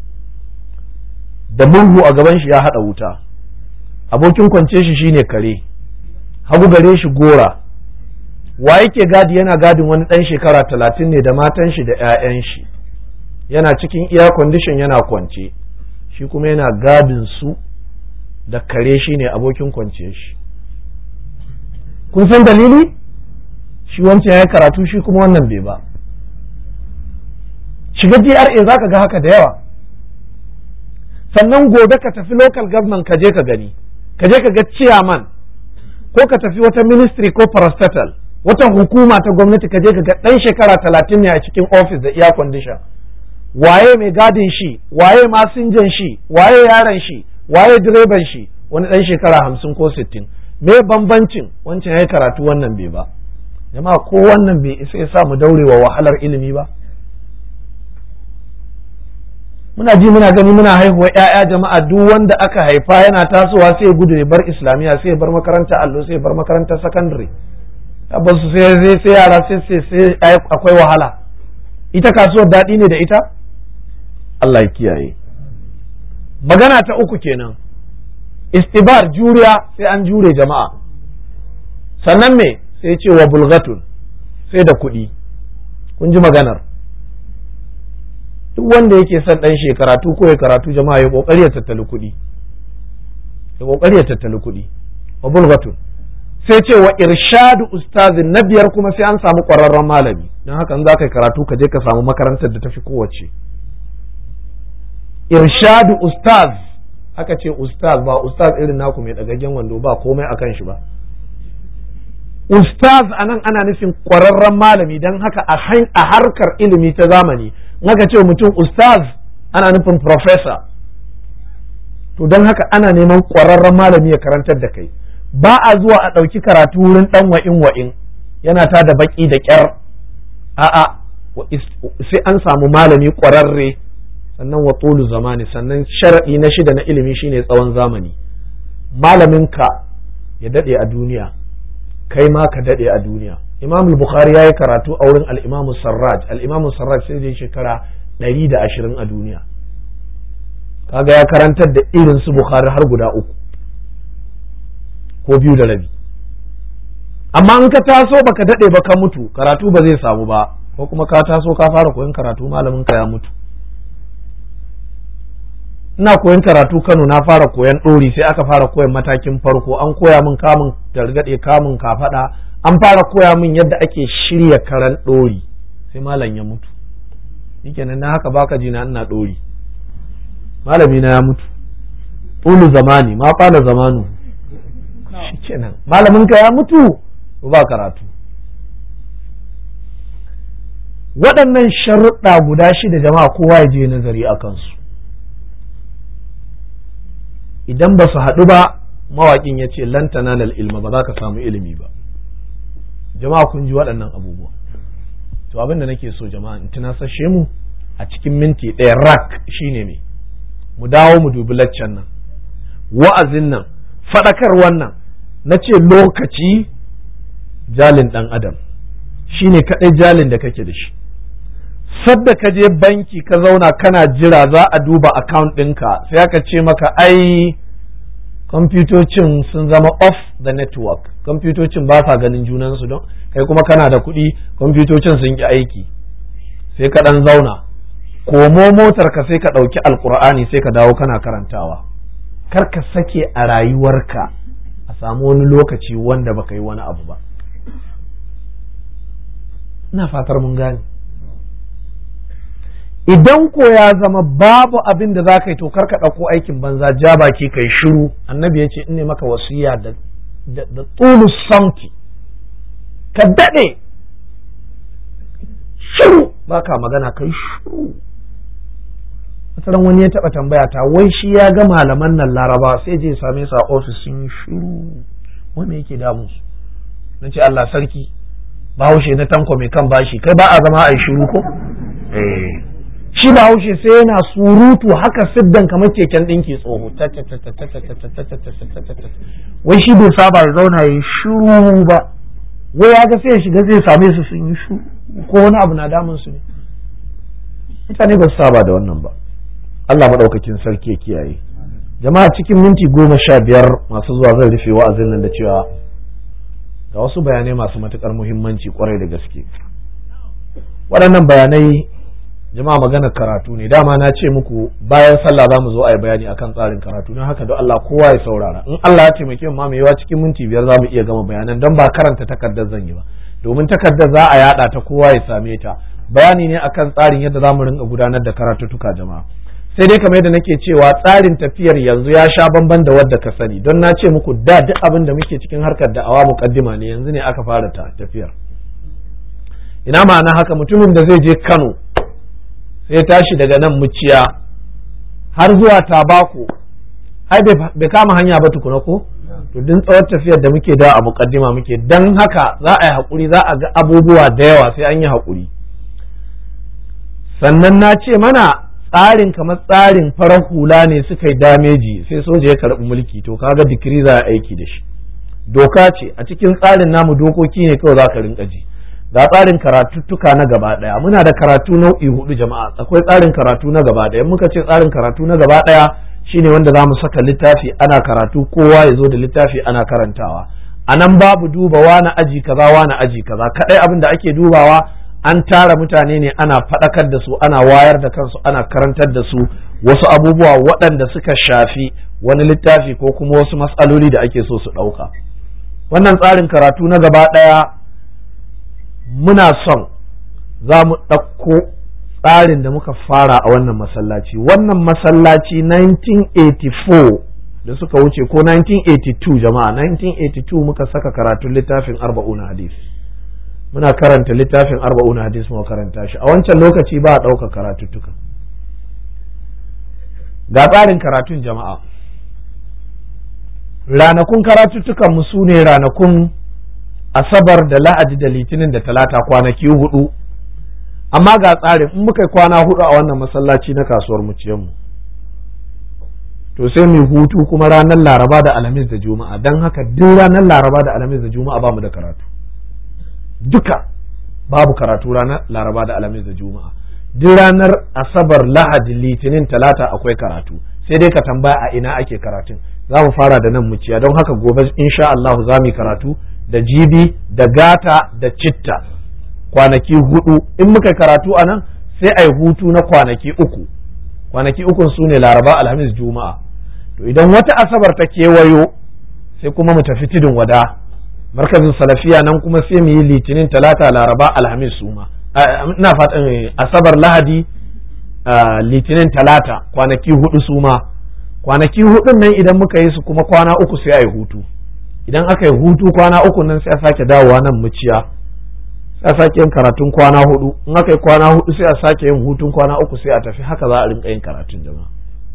da murhu a gaban shi ya haɗa wuta, abokin kwance shi shine kare, hagu gare shi gora, wa yake gadi yana gadin wani ɗan shekara talatin ne da matan shi da 'ya'yan shi, yana cikin air condition yana kwance, shi kuma yana gadin su da kare shine abokin kwance shi. Kun san dalili? Shi wancan ya karatu shi kuma wannan bai ba. Shiga G R A za ka ga haka da yawa. Sannan gobe ka tafi local government ka je ka gani, ka je ka ga chairman ko ka tafi wata ministry ko parastatal, wata hukuma ta gwamnati ka je ka ga ɗan shekara talatin ne a cikin office da air condition. Waye mai gadin shi, waye masinjan shi, waye yaron shi, waye direban shi, wani ɗan shekara hamsin ko sittin. Me bambancin wancan ya karatu wannan bai ba? Jama'a ko wannan bai isa ya sa mu daure wa wahalar ilimi ba. Muna ji muna gani muna haihuwa ƴaƴa jama'a, duk wanda aka haifa yana tasowa sai ya gudu ya bar islamiyya, sai ya bar makarantar allo, sai ya bar makarantar sakandare. tabbas sai sai sai yara sai sai sai akwai wahala. Ita kasuwar daɗi ne da ita? Allah ya kiyaye. Magana ta uku kenan, istibar, juriya, sai an jure jama'a. Sannan me sai ce wa bulgatun, sai da kuɗi. Kun ji maganar. Duk wanda yake son ɗan shi karatu ko ya karatu jama'a ya ƙoƙari ya tattali kuɗi. Ya ƙoƙari ya tattali kuɗi. Wa bulgatun. Sai ce wa irshadu ustazin, na biyar kuma sai an samu ƙwararren malami. Don haka in za ka yi karatu ka je ka samu makarantar da tafi kowace. Irshadu ustaz, aka ce ustaz ba ustaz irin naku mai ɗagaggen wando ba komai akan shi ba. Ustaz anan ana nufin ƙwararren malami, don haka a harkar ilimi ta zamani naka ce mutum ustaz ana nufin professor. To don haka ana neman ƙwararren malami ya karantar da kai. Ba a zuwa a ɗauki karatu wurin ɗan wa'in wa'in yana ta da baƙi da ƙyar. A'a, sai an samu malami ƙwararre, sannan wa tulu zamani, sannan sharaɗi na shida na ilimi shine tsawon zamani. Malaminka ya daɗe a duniya, kai ma ka daɗe a duniya. Imam Bukhari ya yi karatu a wurin al-Imam Sarraj, al-Imam Sarraj sai dai shekara ɗari da ashirin a duniya. Kaga ya karantar da irin su Bukhari har guda uku ko biyu da rabi. Amma in ka taso baka daɗe ba ka mutu, karatu ba zai samu ba, ko kuma ka taso ka fara koyon karatu malamin ka ya mutu. Ina koyon karatu Kano, na fara koyon ɗori, sai aka fara koyon matakin farko, an koya min kamun gargaɗe, kamun kafaɗa, an fara koya min yadda ake shirya karan ɗori, sai malam ya mutu. Shikenan na haka baka ji na ina ɗori, malami na ya mutu. Ulu zamani ma fala zamanu, shikenan malamin ka ya mutu ba karatu. Waɗannan sharuɗa guda shida jama'a kowa ya je nazari a kansu. Idan ba su haɗu ba, mawaƙin ya ce lan tanalal ilma, ba za ka samu ilimi ba. Jama'a kun ji waɗannan abubuwa. To abin da nake so jama'a in tunasashe mu a cikin minti ɗaya rak shine me, mu dawo mu dubi laccan nan, wa'azin nan, faɗakar wannan. Na ce lokaci jalin ɗan adam shine kaɗai jalin da kake da shi. Sadda ka je banki ka zauna kana jira za a duba account ɗinka, sai aka ce maka ai kwamfutocin sun zama off the network, kwamfutocin ba sa ganin junansu, don kai kuma kana da kuɗi kwamfutocin sun ƙi aiki. Sai ka ɗan zauna, komo motar ka sai ka ɗauki alkur'ani sai ka dawo kana karantawa. Kar ka sake a rayuwarka a samu wani lokaci wanda baka yi wani abu ba. Ina fatar mun gane. Idan ko ya zama babu abin da za ka yi to kar ka ɗauko aikin banza, ja baki kai shiru. Annabi ya ce in ne maka wasiya da da tsulu samti, ka daɗe shiru ba ka magana kai shiru. Wataran wani ya taɓa tambaya ta, wai shi ya ga malaman nan Laraba sai je same su a ofis sun shiru, wanda yake damu su. Na ce Allah sarki, bahaushe na tanko mai kan bashi, kai ba a zama a yi shiru ko? Eh. Shi bahaushe sai yana surutu haka siddan kamar keken ɗinki tsoho, wai shi bai saba ya zauna ya yi shiru ba, wai ya ga sai ya shiga zai same su sun yi shiru ko wani abu na damun su ne. Mutane ba su saba da wannan ba. Allah maɗaukakin sarki ya kiyaye. Jama'a cikin minti goma sha biyar masu zuwa zan rufe wa'azin nan da cewa ga wasu bayanai masu matuƙar muhimmanci kwarai da gaske. Waɗannan bayanai jama'a magana karatu ne, dama na ce muku bayan sallah za mu zo a yi bayani akan tsarin karatu, don haka don Allah kowa ya saurara. In Allah ya taimake mu ma mai yawa cikin minti biyar za mu iya gama bayanan, don ba karanta takardar zan yi ba, domin takardar za a yada ta kowa ya same ta. Bayani ne akan tsarin yadda za mu rinka gudanar da karatuttuka jama'a. Sai dai kamar yadda nake cewa tsarin tafiyar yanzu ya sha bamban da wadda ka sani, don na ce muku da duk abin da muke cikin harkar da'awa muqaddima ne, yanzu ne aka fara ta tafiyar. Ina ma'ana haka, mutumin da zai je Kano sai tashi daga nan Muciya har zuwa Tabako, ai bai kama hanya ba tukuna ko? To din tsawon tafiyar da muke da a muqaddima muke, dan haka za a yi haƙuri, za a ga abubuwa da yawa sai an yi haƙuri. Sannan na ce mana tsarin kamar tsarin farar hula ne suka yi dameji sai soja ya karɓi mulki, to kaga dikiri za a aiki da shi. doka ce a cikin tsarin namu, dokoki ne kawai za ka rinka ji. Ga tsarin karatuttuka na gaba ɗaya, muna da karatu nau'i hudu jama'a. Akwai tsarin karatu na gaba ɗaya, muka ce tsarin karatu na gaba ɗaya shine wanda za mu saka littafi ana karatu, kowa ya zo da littafi ana karantawa. A nan babu duba wani aji kaza wani aji kaza, kaɗai abin da ake dubawa an tara mutane ne ana faɗakar da su, ana wayar da kansu, ana karantar da su wasu abubuwa waɗanda suka shafi wani littafi ko kuma wasu matsaloli da ake so su ɗauka. Wannan tsarin karatu na gaba ɗaya muna son za mu ɗauko tsarin da muka fara a wannan masallaci. Wannan masallaci nineteen eighty-four da suka wuce ko nineteen eighty-two jama'a, nineteen eighty-two muka saka karatun littafin arba'un hadis. Muna karanta littafin arba'un hadis muka karanta shi. A wancan lokaci ba a ɗauka karatuttuka. Ga tsarin karatun jama'a. Ranakun karatuttukan mu su ne ranakun Asabar da Lahadi da Litinin da Talata, kwanaki hudu. Amma ga tsarin in muka kwana hudu a wannan masallaci na kasuwar muciyanmu, to sai mu hutu kuma ranar Laraba da Alhamis da Juma'a. Dan haka duk ranar Laraba da Alhamis da Juma'a ba mu da karatu, duka babu karatu ranar Laraba da Alhamis da Juma'a. Duk ranar Asabar, Lahadi, Litinin, Talata akwai karatu, sai dai ka tambaya a ina ake karatun. Za mu fara da nan muciya, don haka gobe insha Allah za mu yi karatu da jibi da gata da citta, kwanaki hudu. In muka karatu a nan sai a yi hutu na kwanaki uku. Kwanaki ukun su ne Laraba, Alhamis, Juma'a. To idan wata Asabar ta kewayo sai kuma mu tafi tudun wada, markazin Salafiya, nan kuma sai mu yi Litinin, Talata, Laraba, Alhamis su ma. Ina fatan Asabar, Lahadi, Litinin, Talata, kwanaki hudu su ma. Kwanaki hudun nan idan muka yi su kuma kwana uku sai a yi hutu. Idan aka yi hutu kwana uku nan sai a sake dawowa nan muciya, sai a sake yin karatun kwana hudu. In aka yi kwana hudu sai a sake yin hutun kwana uku sai a tafi. Haka za a rinka yin karatun jama'a.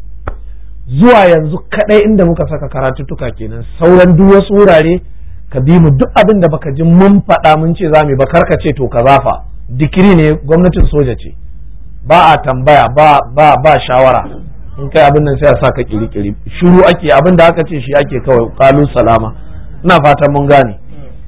Zuwa yanzu kadai inda muka saka karatuttuka kenan. Sauran duk wasu wurare ka bi mu, duk abin da baka ji mun faɗa mun ce za mu yi ba, karka ce to ka zafa. Dikiri ne, gwamnatin soja ce, ba a tambaya, ba ba ba shawara. In kai abin nan sai a saka kirikiri, shiru ake, abin da aka ce shi ake kawai, qalu salama. Ina fatan mun gane.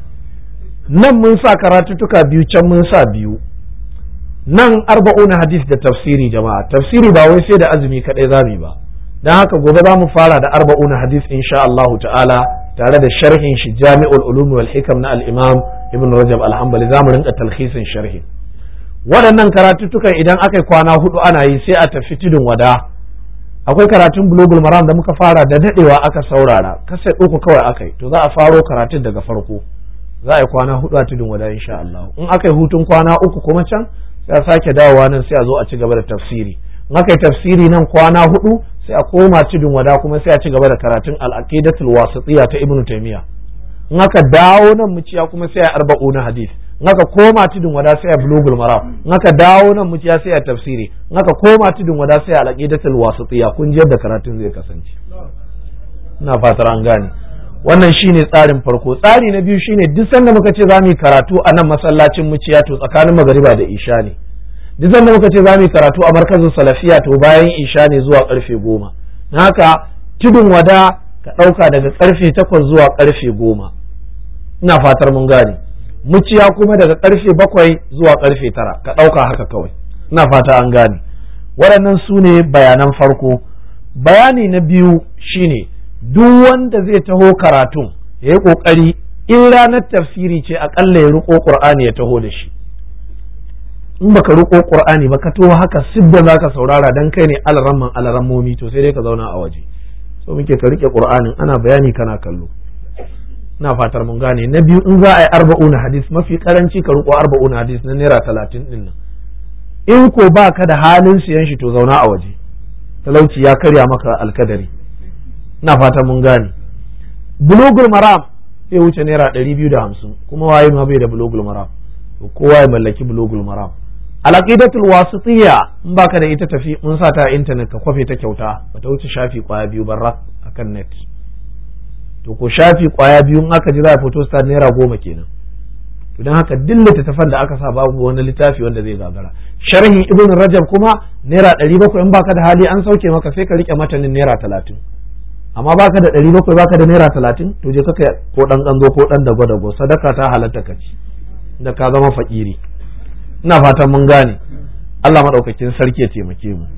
Nan mun sa karatuttuka biyu, can mun sa biyu. Nan arba'una hadis da tafsiri jama'a. Tafsiri ba wai sai da azumi kadai zamu yi ba. Dan haka gobe za mu fara da arba'una hadis insha Allahu ta'ala, tare da sharhin shi Jami'ul Ulum wal Hikam na al-Imam Ibn Rajab al-Hanbali. Za mu rinka talhisin sharhi. Waɗannan karatuttukan idan aka yi kwana hudu ana yi sai a tafi tudun wada. Akwai karatun Bulugul Maram da muka fara da dadewa aka saurara, kasai uku kawai aka yi. To za a faro karatun daga farko. Za a yi kwana hudu a tudun wada insha Allah. In aka yi hutun kwana uku kuma can sai a sake dawowa nan sai a zo a ci gaba da tafsiri. In aka yi tafsiri nan kwana hudu sai a koma tudun wada kuma sai a ci gaba da karatun al-aqidatul wasitiyya ta Ibn Taymiyyah. In aka dawo nan muciya kuma sai a arba'una hadith. In aka koma tudun wada sai a Bulugul Maram. In aka dawo nan muciya sai a tafsiri. In aka koma tudun wada sai a al-aqidatul wasitiyya. Kun ji yadda karatun zai kasance. Ina fatar an gane. Wannan shine tsarin farko. Tsari na biyu shine duk sanda muka ce za mu yi karatu a nan masallacin muciya to tsakanin magariba da isha ne. Duk sanda muka ce za mu yi karatu a markazin Salafiya to bayan isha ne zuwa karfe goma. Na haka tudun wada ka ɗauka daga karfe takwas zuwa karfe goma. Ina fatar mun gane. Muciya kuma daga karfe bakwai zuwa karfe tara, ka ɗauka haka kawai. Ina fata an gane. Waɗannan su ne bayanan farko. Bayani na biyu shine duk wanda zai taho karatun ya yi ƙoƙari in ranar tafsiri ce aƙalla ya riƙo ƙur'ani ya taho da shi. In baka riƙo ƙur'ani ba ka taho haka sidda za ka saurara dan kai ne alaramman alarammomi, to sai dai ka zauna a waje. So muke ka riƙe ƙur'anin, ana bayani kana kallo. Ina fatar mun gane. Na biyu, in za a yi arba'una hadis mafi karanci ka riƙo arba'una hadis na naira talatin ɗin nan. In ko ba ka da halin siyan shi to zauna a waje. Talauci ya karya maka alkadari. Ina fatan mun gane. Bulugul Maram sai wuce naira ɗari biyu da hamsin, kuma waye ma bai da Bulugul Maram, to kowa ya mallaki Bulugul Maram. Al-aqidatul wasitiyya in baka da ita tafi, mun sa ta a internet ka kwafe ta kyauta, bata wuce shafi kwaya biyu barra akan net. To ko shafi kwaya biyu in aka ji za a photo star naira goma kenan. To dan haka duk littattafan da aka sa babu wani littafi wanda zai gagara. Sharhin Ibn Rajab kuma naira ɗari bakwai, in baka da hali an sauke maka sai ka rike matanin naira talatin. amma baka da ɗari bakwai baka da naira talatin to je kaka ko ɗan ƙanzo ko ɗan dago-dago sadaka ta halatta ka ci da ka zama fakiri. Ina fatan mun gane. Allah maɗaukakin sarki ya taimake mu.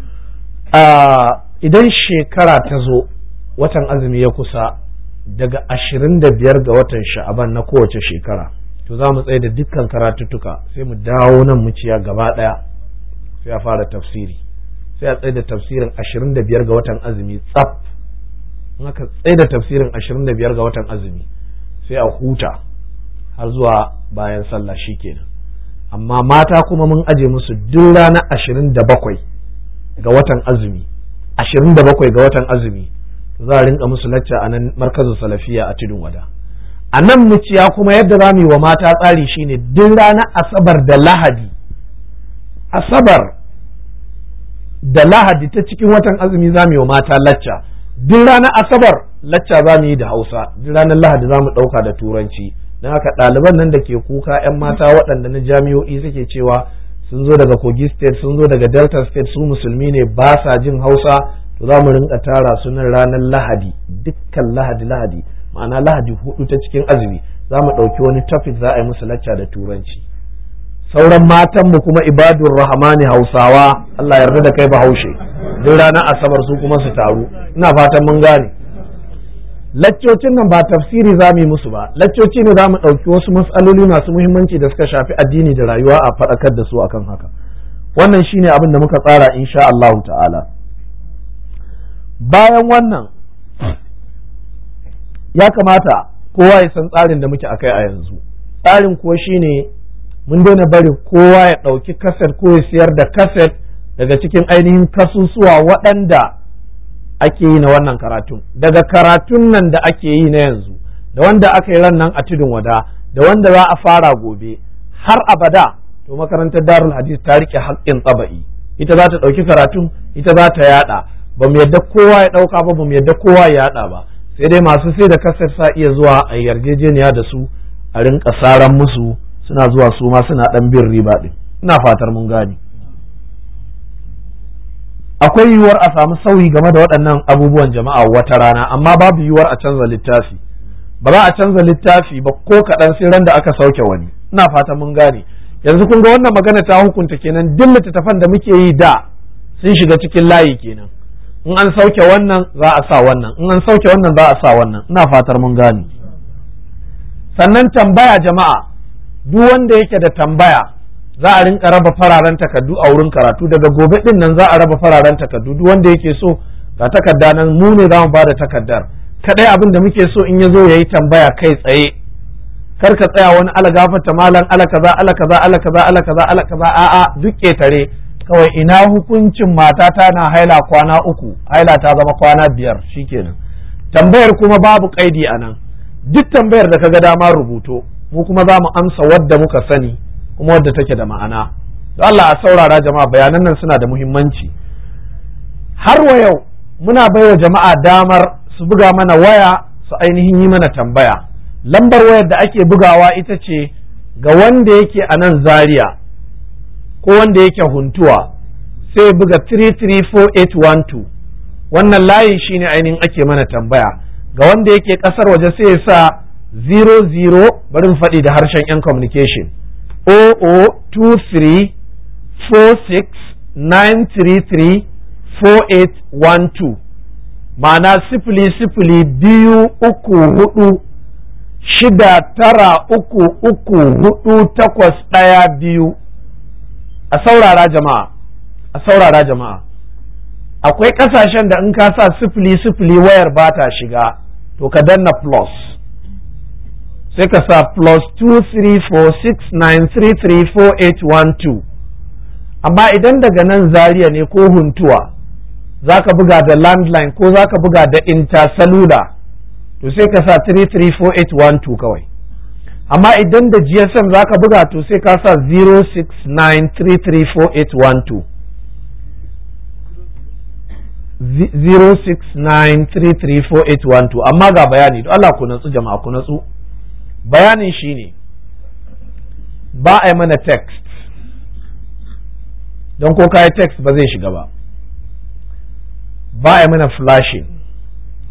Idan shekara ta zo watan azumi ya kusa daga ashirin da biyar ga watan sha'aban na kowace shekara to za mu tsaye da dukkan karatuttuka sai mu dawo nan muciya gaba ɗaya sai a fara tafsiri sai a tsaye da tafsirin ashirin da biyar ga watan azumi tsaf. in aka tsaye da tafsirin ashirin da biyar ga watan azumi sai a huta har zuwa bayan sallah shikenan. amma mata kuma mun aje musu duk ranar ashirin da bakwai ga watan azumi ashirin da bakwai ga watan azumi za a rinka musu lacca a nan markazin salafiya a tudun wada. A nan muciya kuma yadda za mu yi wa mata tsari shine duk ranar asabar da lahadi asabar da lahadi ta cikin watan azumi za mu yi wa mata lacca. Duk ranar asabar lacca za mu yi da hausa, duk ranar lahadi za mu ɗauka da turanci. Don haka ɗaliban nan da ke kuka 'yan mata waɗanda na jami'o'i suke cewa sun zo daga Kogi state sun zo daga Delta state su musulmi ne ba sa jin hausa, to za mu rinka tara sunan ranar lahadi dukkan lahadi lahadi ma'ana lahadi hudu ta cikin azumi za mu ɗauki wani topic za a yi musu lacca da turanci. Sauran matanmu kuma ibadur rahmani hausawa Allah yarda da kai bahaushe duk ranar asabar su kuma su taru. Ina fatan mun gane. Laccocin nan ba tafsiri za mu yi musu ba, laccoci ne za mu ɗauki wasu matsaloli masu muhimmanci da suka shafi addini da rayuwa a faɗakar da su akan haka. Wannan shine abin da muka tsara insha Allah ta'ala. Bayan wannan ya kamata kowa ya san tsarin da muke akai a yanzu. Tsarin kuwa shine mun daina bari kowa ya ɗauki kaset ko ya siyar da kaset daga cikin ainihin kasusuwa waɗanda ake yi na wannan karatun. Daga karatun nan da ake yi na yanzu da wanda aka yi ran nan a tudun wada da wanda za a fara gobe har abada to makarantar Darul Hadith ta rike haƙƙin tsaba'i, ita za ta ɗauki karatun, ita za ta yaɗa. Ba mu yadda kowa ya ɗauka ba, ba mu yadda kowa ya yaɗa ba, sai dai masu sai da kasar sa iya zuwa a yarjejeniya da su a rinka saran musu suna zuwa su ma suna ɗan bin riba ɗin. Ina fatar mun gane. Akwai yiwuwar a samu sauyi game da waɗannan abubuwan jama'a wata rana, amma babu yiwuwar a canza littafi. Ba za a canza littafi ba ko kaɗan sai ran da aka sauke wani. Ina fatan mun gane. Yanzu kun ga wannan magana ta hukunta kenan duk littattafan da muke yi da sun shiga cikin layi kenan. In an sauke wannan za a sa wannan, in an sauke wannan za a sa wannan. Ina fatar mun gane. Sannan tambaya jama'a, duk wanda yake da tambaya za a rinka raba fararen takardu a wurin karatu. Daga gobe din nan za a raba fararen takardu, duk wanda yake so ga takarda nan mu ne za mu ba da takardar. Kadai abin da muke so in ya zo ya yi tambaya kai tsaye, kar ka tsaya wani ala gafarta malam ala kaza ala kaza ala kaza ala kaza ala kaza a'a duk ketare kawai ina hukuncin matata na haila kwana uku, haila ta zama kwana biyar, shikenan. Tambayar kuma babu kaidi a nan, duk tambayar da kaga dama rubuto, mu kuma za mu amsa wadda muka sani kuma wadda take da ma'ana. Don Allah a saurara jama'a, bayanan nan suna da muhimmanci. Har wa yau muna baiwa jama'a damar su buga mana waya su ainihin yi mana tambaya. Lambar wayar da ake bugawa ita ce ga wanda yake a nan Zaria ko wanda yake Huntuwa sai buga three three four eight one two, wannan layin shine ainihin ake mana tambaya. Ga wanda yake kasar waje sai ya sa zero zero, bari mu faɗi da harshen yan communication, zero zero two three four six nine three three four eight one two, ma'ana sifili sifili biyu uku hudu shida tara uku uku hudu takwas ɗaya biyu. A saurara jama'a, a saurara jama'a, akwai ƙasashen da in ka sa sifili sifili wayar ba ta shiga, to ka danna plus, sai ka sa plus two three four six nine three three four eight one two. Amma idan daga nan Zaria ne ko Huntuwa za ka buga da landline ko za ka buga da intercellular, to sai ka sa three three four eight one two kawai. Amma idan da G S M za ka buga to sai ka sa zero six nine three three four eight one two, zero six nine three three four eight one two. Amma ga bayani, don Allah ku natsu jama'a, ku natsu. Bayanin shine ba a yi mana text, don ko ka yi text ba zai shiga ba. Ba a yi mana flashing,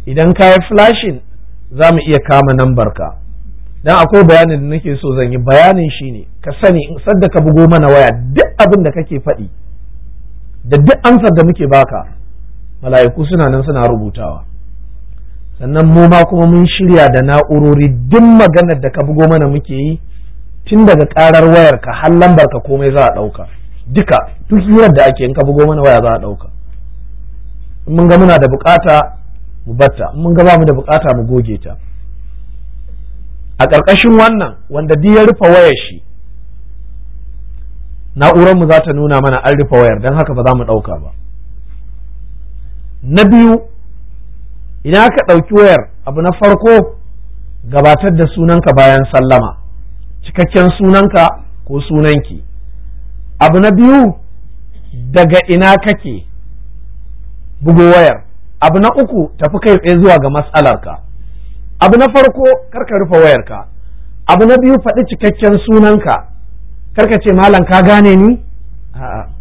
idan ka yi flashing za mu iya kama nambar ka, dan akwai bayanin da nake so zan yi. Bayanin shine ka sani in sadda ka bugo mana waya duk abin da kake faɗi da duk amsar da muke baka mala'iku suna nan suna rubutawa, sannan mu ma kuma mun shirya da na'urori duk maganar da ka bugo mana muke yi, tun daga karar wayar ka har lambar ka komai za a ɗauka duka, duk hirar da ake in ka bugo mana waya za a ɗauka. In mun ga muna da bukata mu batta, in mun ga ba mu da bukata mu goge ta. A ƙarƙashin wannan wanda duk ya rufe wayar shi, na'urar mu za ta nuna mana an rufe wayar, don haka ba za mu ɗauka ba. Na biyu, idan aka ɗauki wayar, abu na farko gabatar da sunanka bayan sallama, cikakken sunanka ko sunanki. Abu na biyu, daga ina kake bugo wayar. Abu na uku, tafi kai tsaye zuwa ga matsalarka. Abu na farko, karka rufe wayarka. Abu na biyu, faɗi cikakken sunanka, karka ce malam ka gane ni? A'a.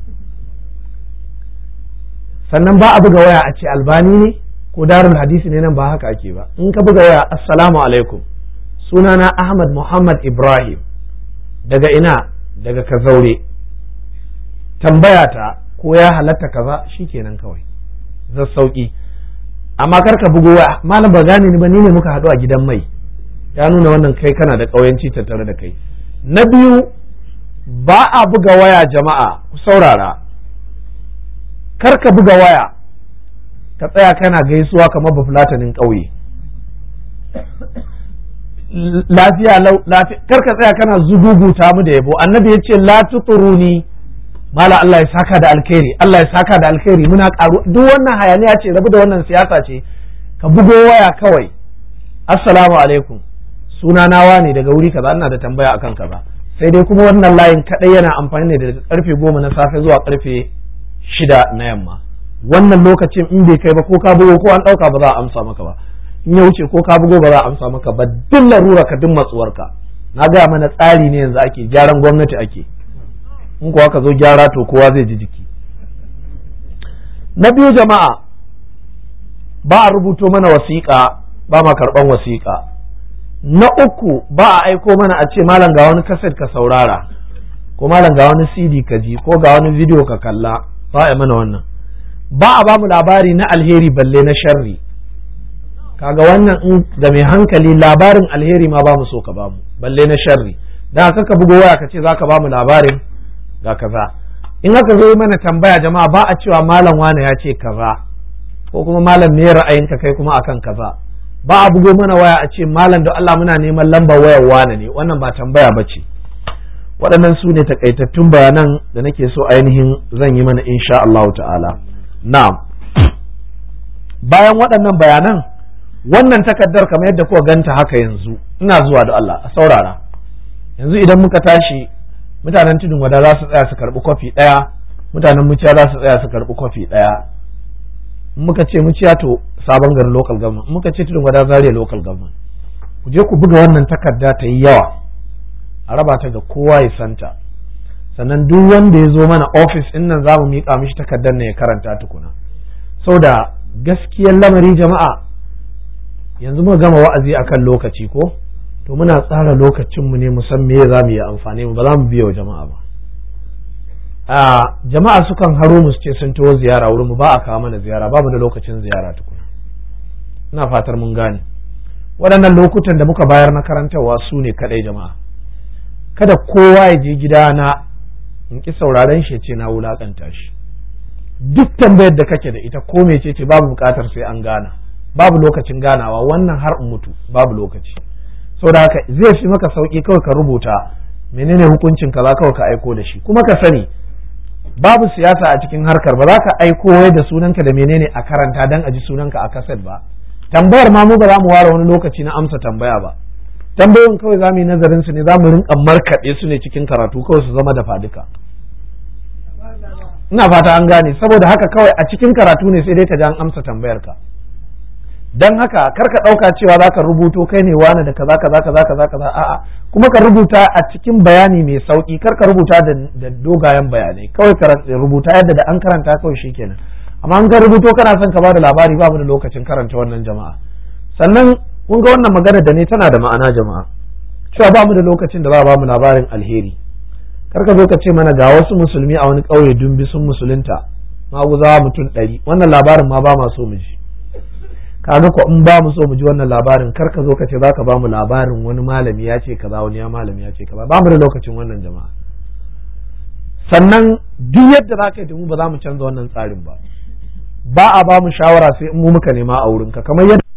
Sannan ba a buga waya a ce albani ne ko darul hadisi ne, nan ba haka ake ba. In ka buga waya, assalamu alaikum, sunana Ahmad Muhammad Ibrahim, daga ina? Daga Kazaure. Tambaya ta ko ya halatta kaza, shikenan kawai, zai sauki. Amma kar ka bugo waya, malam ba gane ni ba, ni ne muka haɗu a gidan mai, ya nuna wannan kai kana da ƙauyanci tattare da kai. Na biyu, ba a buga waya jama'a, ku saurara, kar ka buga waya ka tsaya kana gaisuwa kamar bafulatanin ƙauye. Lafiya lau, lafiya, kar ka tsaya kana zuguguta mu da yabo. Annabi ya ce la tuturuni, mala Allah ya saka da alkhairi, Allah ya saka da alkhairi, muna karu. Duk wannan hayaniya ce, rabu da wannan siyasa ce. Ka bugo waya kawai, assalamu alaikum, suna nawa ne daga wuri kaza, ina da tambaya akan kaza. Sai dai kuma wannan layin kadai yana amfani ne daga karfe goma na safe zuwa karfe shida na yamma. Wannan lokacin in bai kai ba, ko ka bugo ko an dauka ba za a amsa maka ba. In ya wuce ko ka bugo ba za a amsa maka ba. Duk larura ka, duk matsuwarka. Na gaya mana tsari ne yanzu ake, gyaran gwamnati ake. In kuwa ka zo gyara to kowa zai ji jiki. Na biyu jama'a, ba a rubuto mana wasiƙa, ba ma karɓan wasiƙa. Na uku, ba a aiko mana a ce malam ga wani kaset ka saurara, ko malam ga wani C D ka ji, ko ga wani video ka kalla, ba a mana wannan. Ba a ba mu labari na alheri balle na sharri. Kaga wannan in ga mai hankali labarin alheri ma ba mu so ka ba mu, balle na sharri. Dan haka ka bugo waya ka ce za ka ba mu labarin ga kaza. In aka zo mana tambaya jama'a, ba a cewa malam wane ya ce kaza, ko kuma malam me ra'ayinka kai kuma akan kaza. Ba a bugo mana waya a ce malam da Allah muna neman lambar wayar wane ne, wannan ba tambaya ba ce. Waɗannan su ne takaitattun bayanan da nake so ainihin zan yi mana insha Allah ta'ala. Na'am. Bayan waɗannan bayanan, wannan takaddar kamar yadda kuka ganta haka yanzu, ina zuwa da Allah a saurara. Yanzu idan muka tashi, mutanen tudun wada za su tsaya su karɓi kwafi ɗaya, mutanen muciya za su tsaya su karɓi kwafi ɗaya. Muka ce muciya to sabon garin local government, muka ce tudun wada Zaria local government. Ku je ku buga wannan takarda ta yi yawa, a raba ta ga kowa ya santa. Sannan duk wanda ya zo mana ofis ɗin nan za mu miƙa mishi takardar ne ya karanta tukuna. Sau-da gaskiyar lamari jama'a, yanzu muka gama wa'azi akan lokaci ko? To muna tsara lokacinmu ne mu san me za mu yi amfani mu, ba za mu biya wa jama'a ba. A jama'a sukan haro mu su ce sun taho ziyara wurin mu, ba a kawo mana ziyara, ba mu da lokacin ziyara tukuna. Ina fatar mun gane. Waɗannan lokutan da muka bayar na karantarwa su ne kaɗai jama'a. Kada kowa ya je gidana in ki sauraren shi ce na wulaƙanta shi. Duk tambayar da kake da ita ko mece ce babu buƙatar sai an gana. Babu lokacin ganawa, wannan har in mutu babu lokaci. Saboda haka zai fi maka sauki kawai ka rubuta menene hukuncin kaza kawai ka aiko da shi. Kuma ka sani babu siyasa a cikin harkar, ba za ka aiko wai da sunanka da menene a karanta dan a ji sunanka a kaset ba. Tambayar ma mu ba za mu ware wani lokaci na amsa tambaya ba. Tambayoyin kawai za mu yi nazarin su ne, za mu rinka markaɗe su ne cikin karatu kawai su zama dafa duka. Ina fata an gane, saboda haka kawai a cikin karatu ne sai dai ka ji an amsa tambayar ka. Dan haka kar ka ɗauka cewa za ka rubuto kai ne wani da kaza kaza kaza kaza kaza a'a, kuma ka rubuta a cikin bayani mai sauki, kar ka rubuta da, da dogayen bayanai, kawai ka rubuta yadda da an karanta kawai shikenan. amma an ka rubuto kana son ka bada labari ba mu da lokacin karanta wannan jama'a. Sannan kun ga wannan magana da ne tana da ma'ana jama'a, cewa ba mu da lokacin da za a ba mu labarin alheri. Kar ka zo ka ce mana ga wasu musulmi a wani ƙauye dumbi sun musulunta maguzawa mutum ɗari, wannan labarin ma ba ma so mu ji. Kaga ko in ba mu so mu ji wannan labarin, kar ka zo ka ce za ka ba mu labarin wani malami ya ce kaza wani ya malami ya ce kaza, ba mu da lokacin wannan jama'a. Sannan duk yadda za ka yi da mu ba za mu canza wannan tsarin ba, ba a ba mu shawara sai in mu muka nema a wurinka, kamar yadda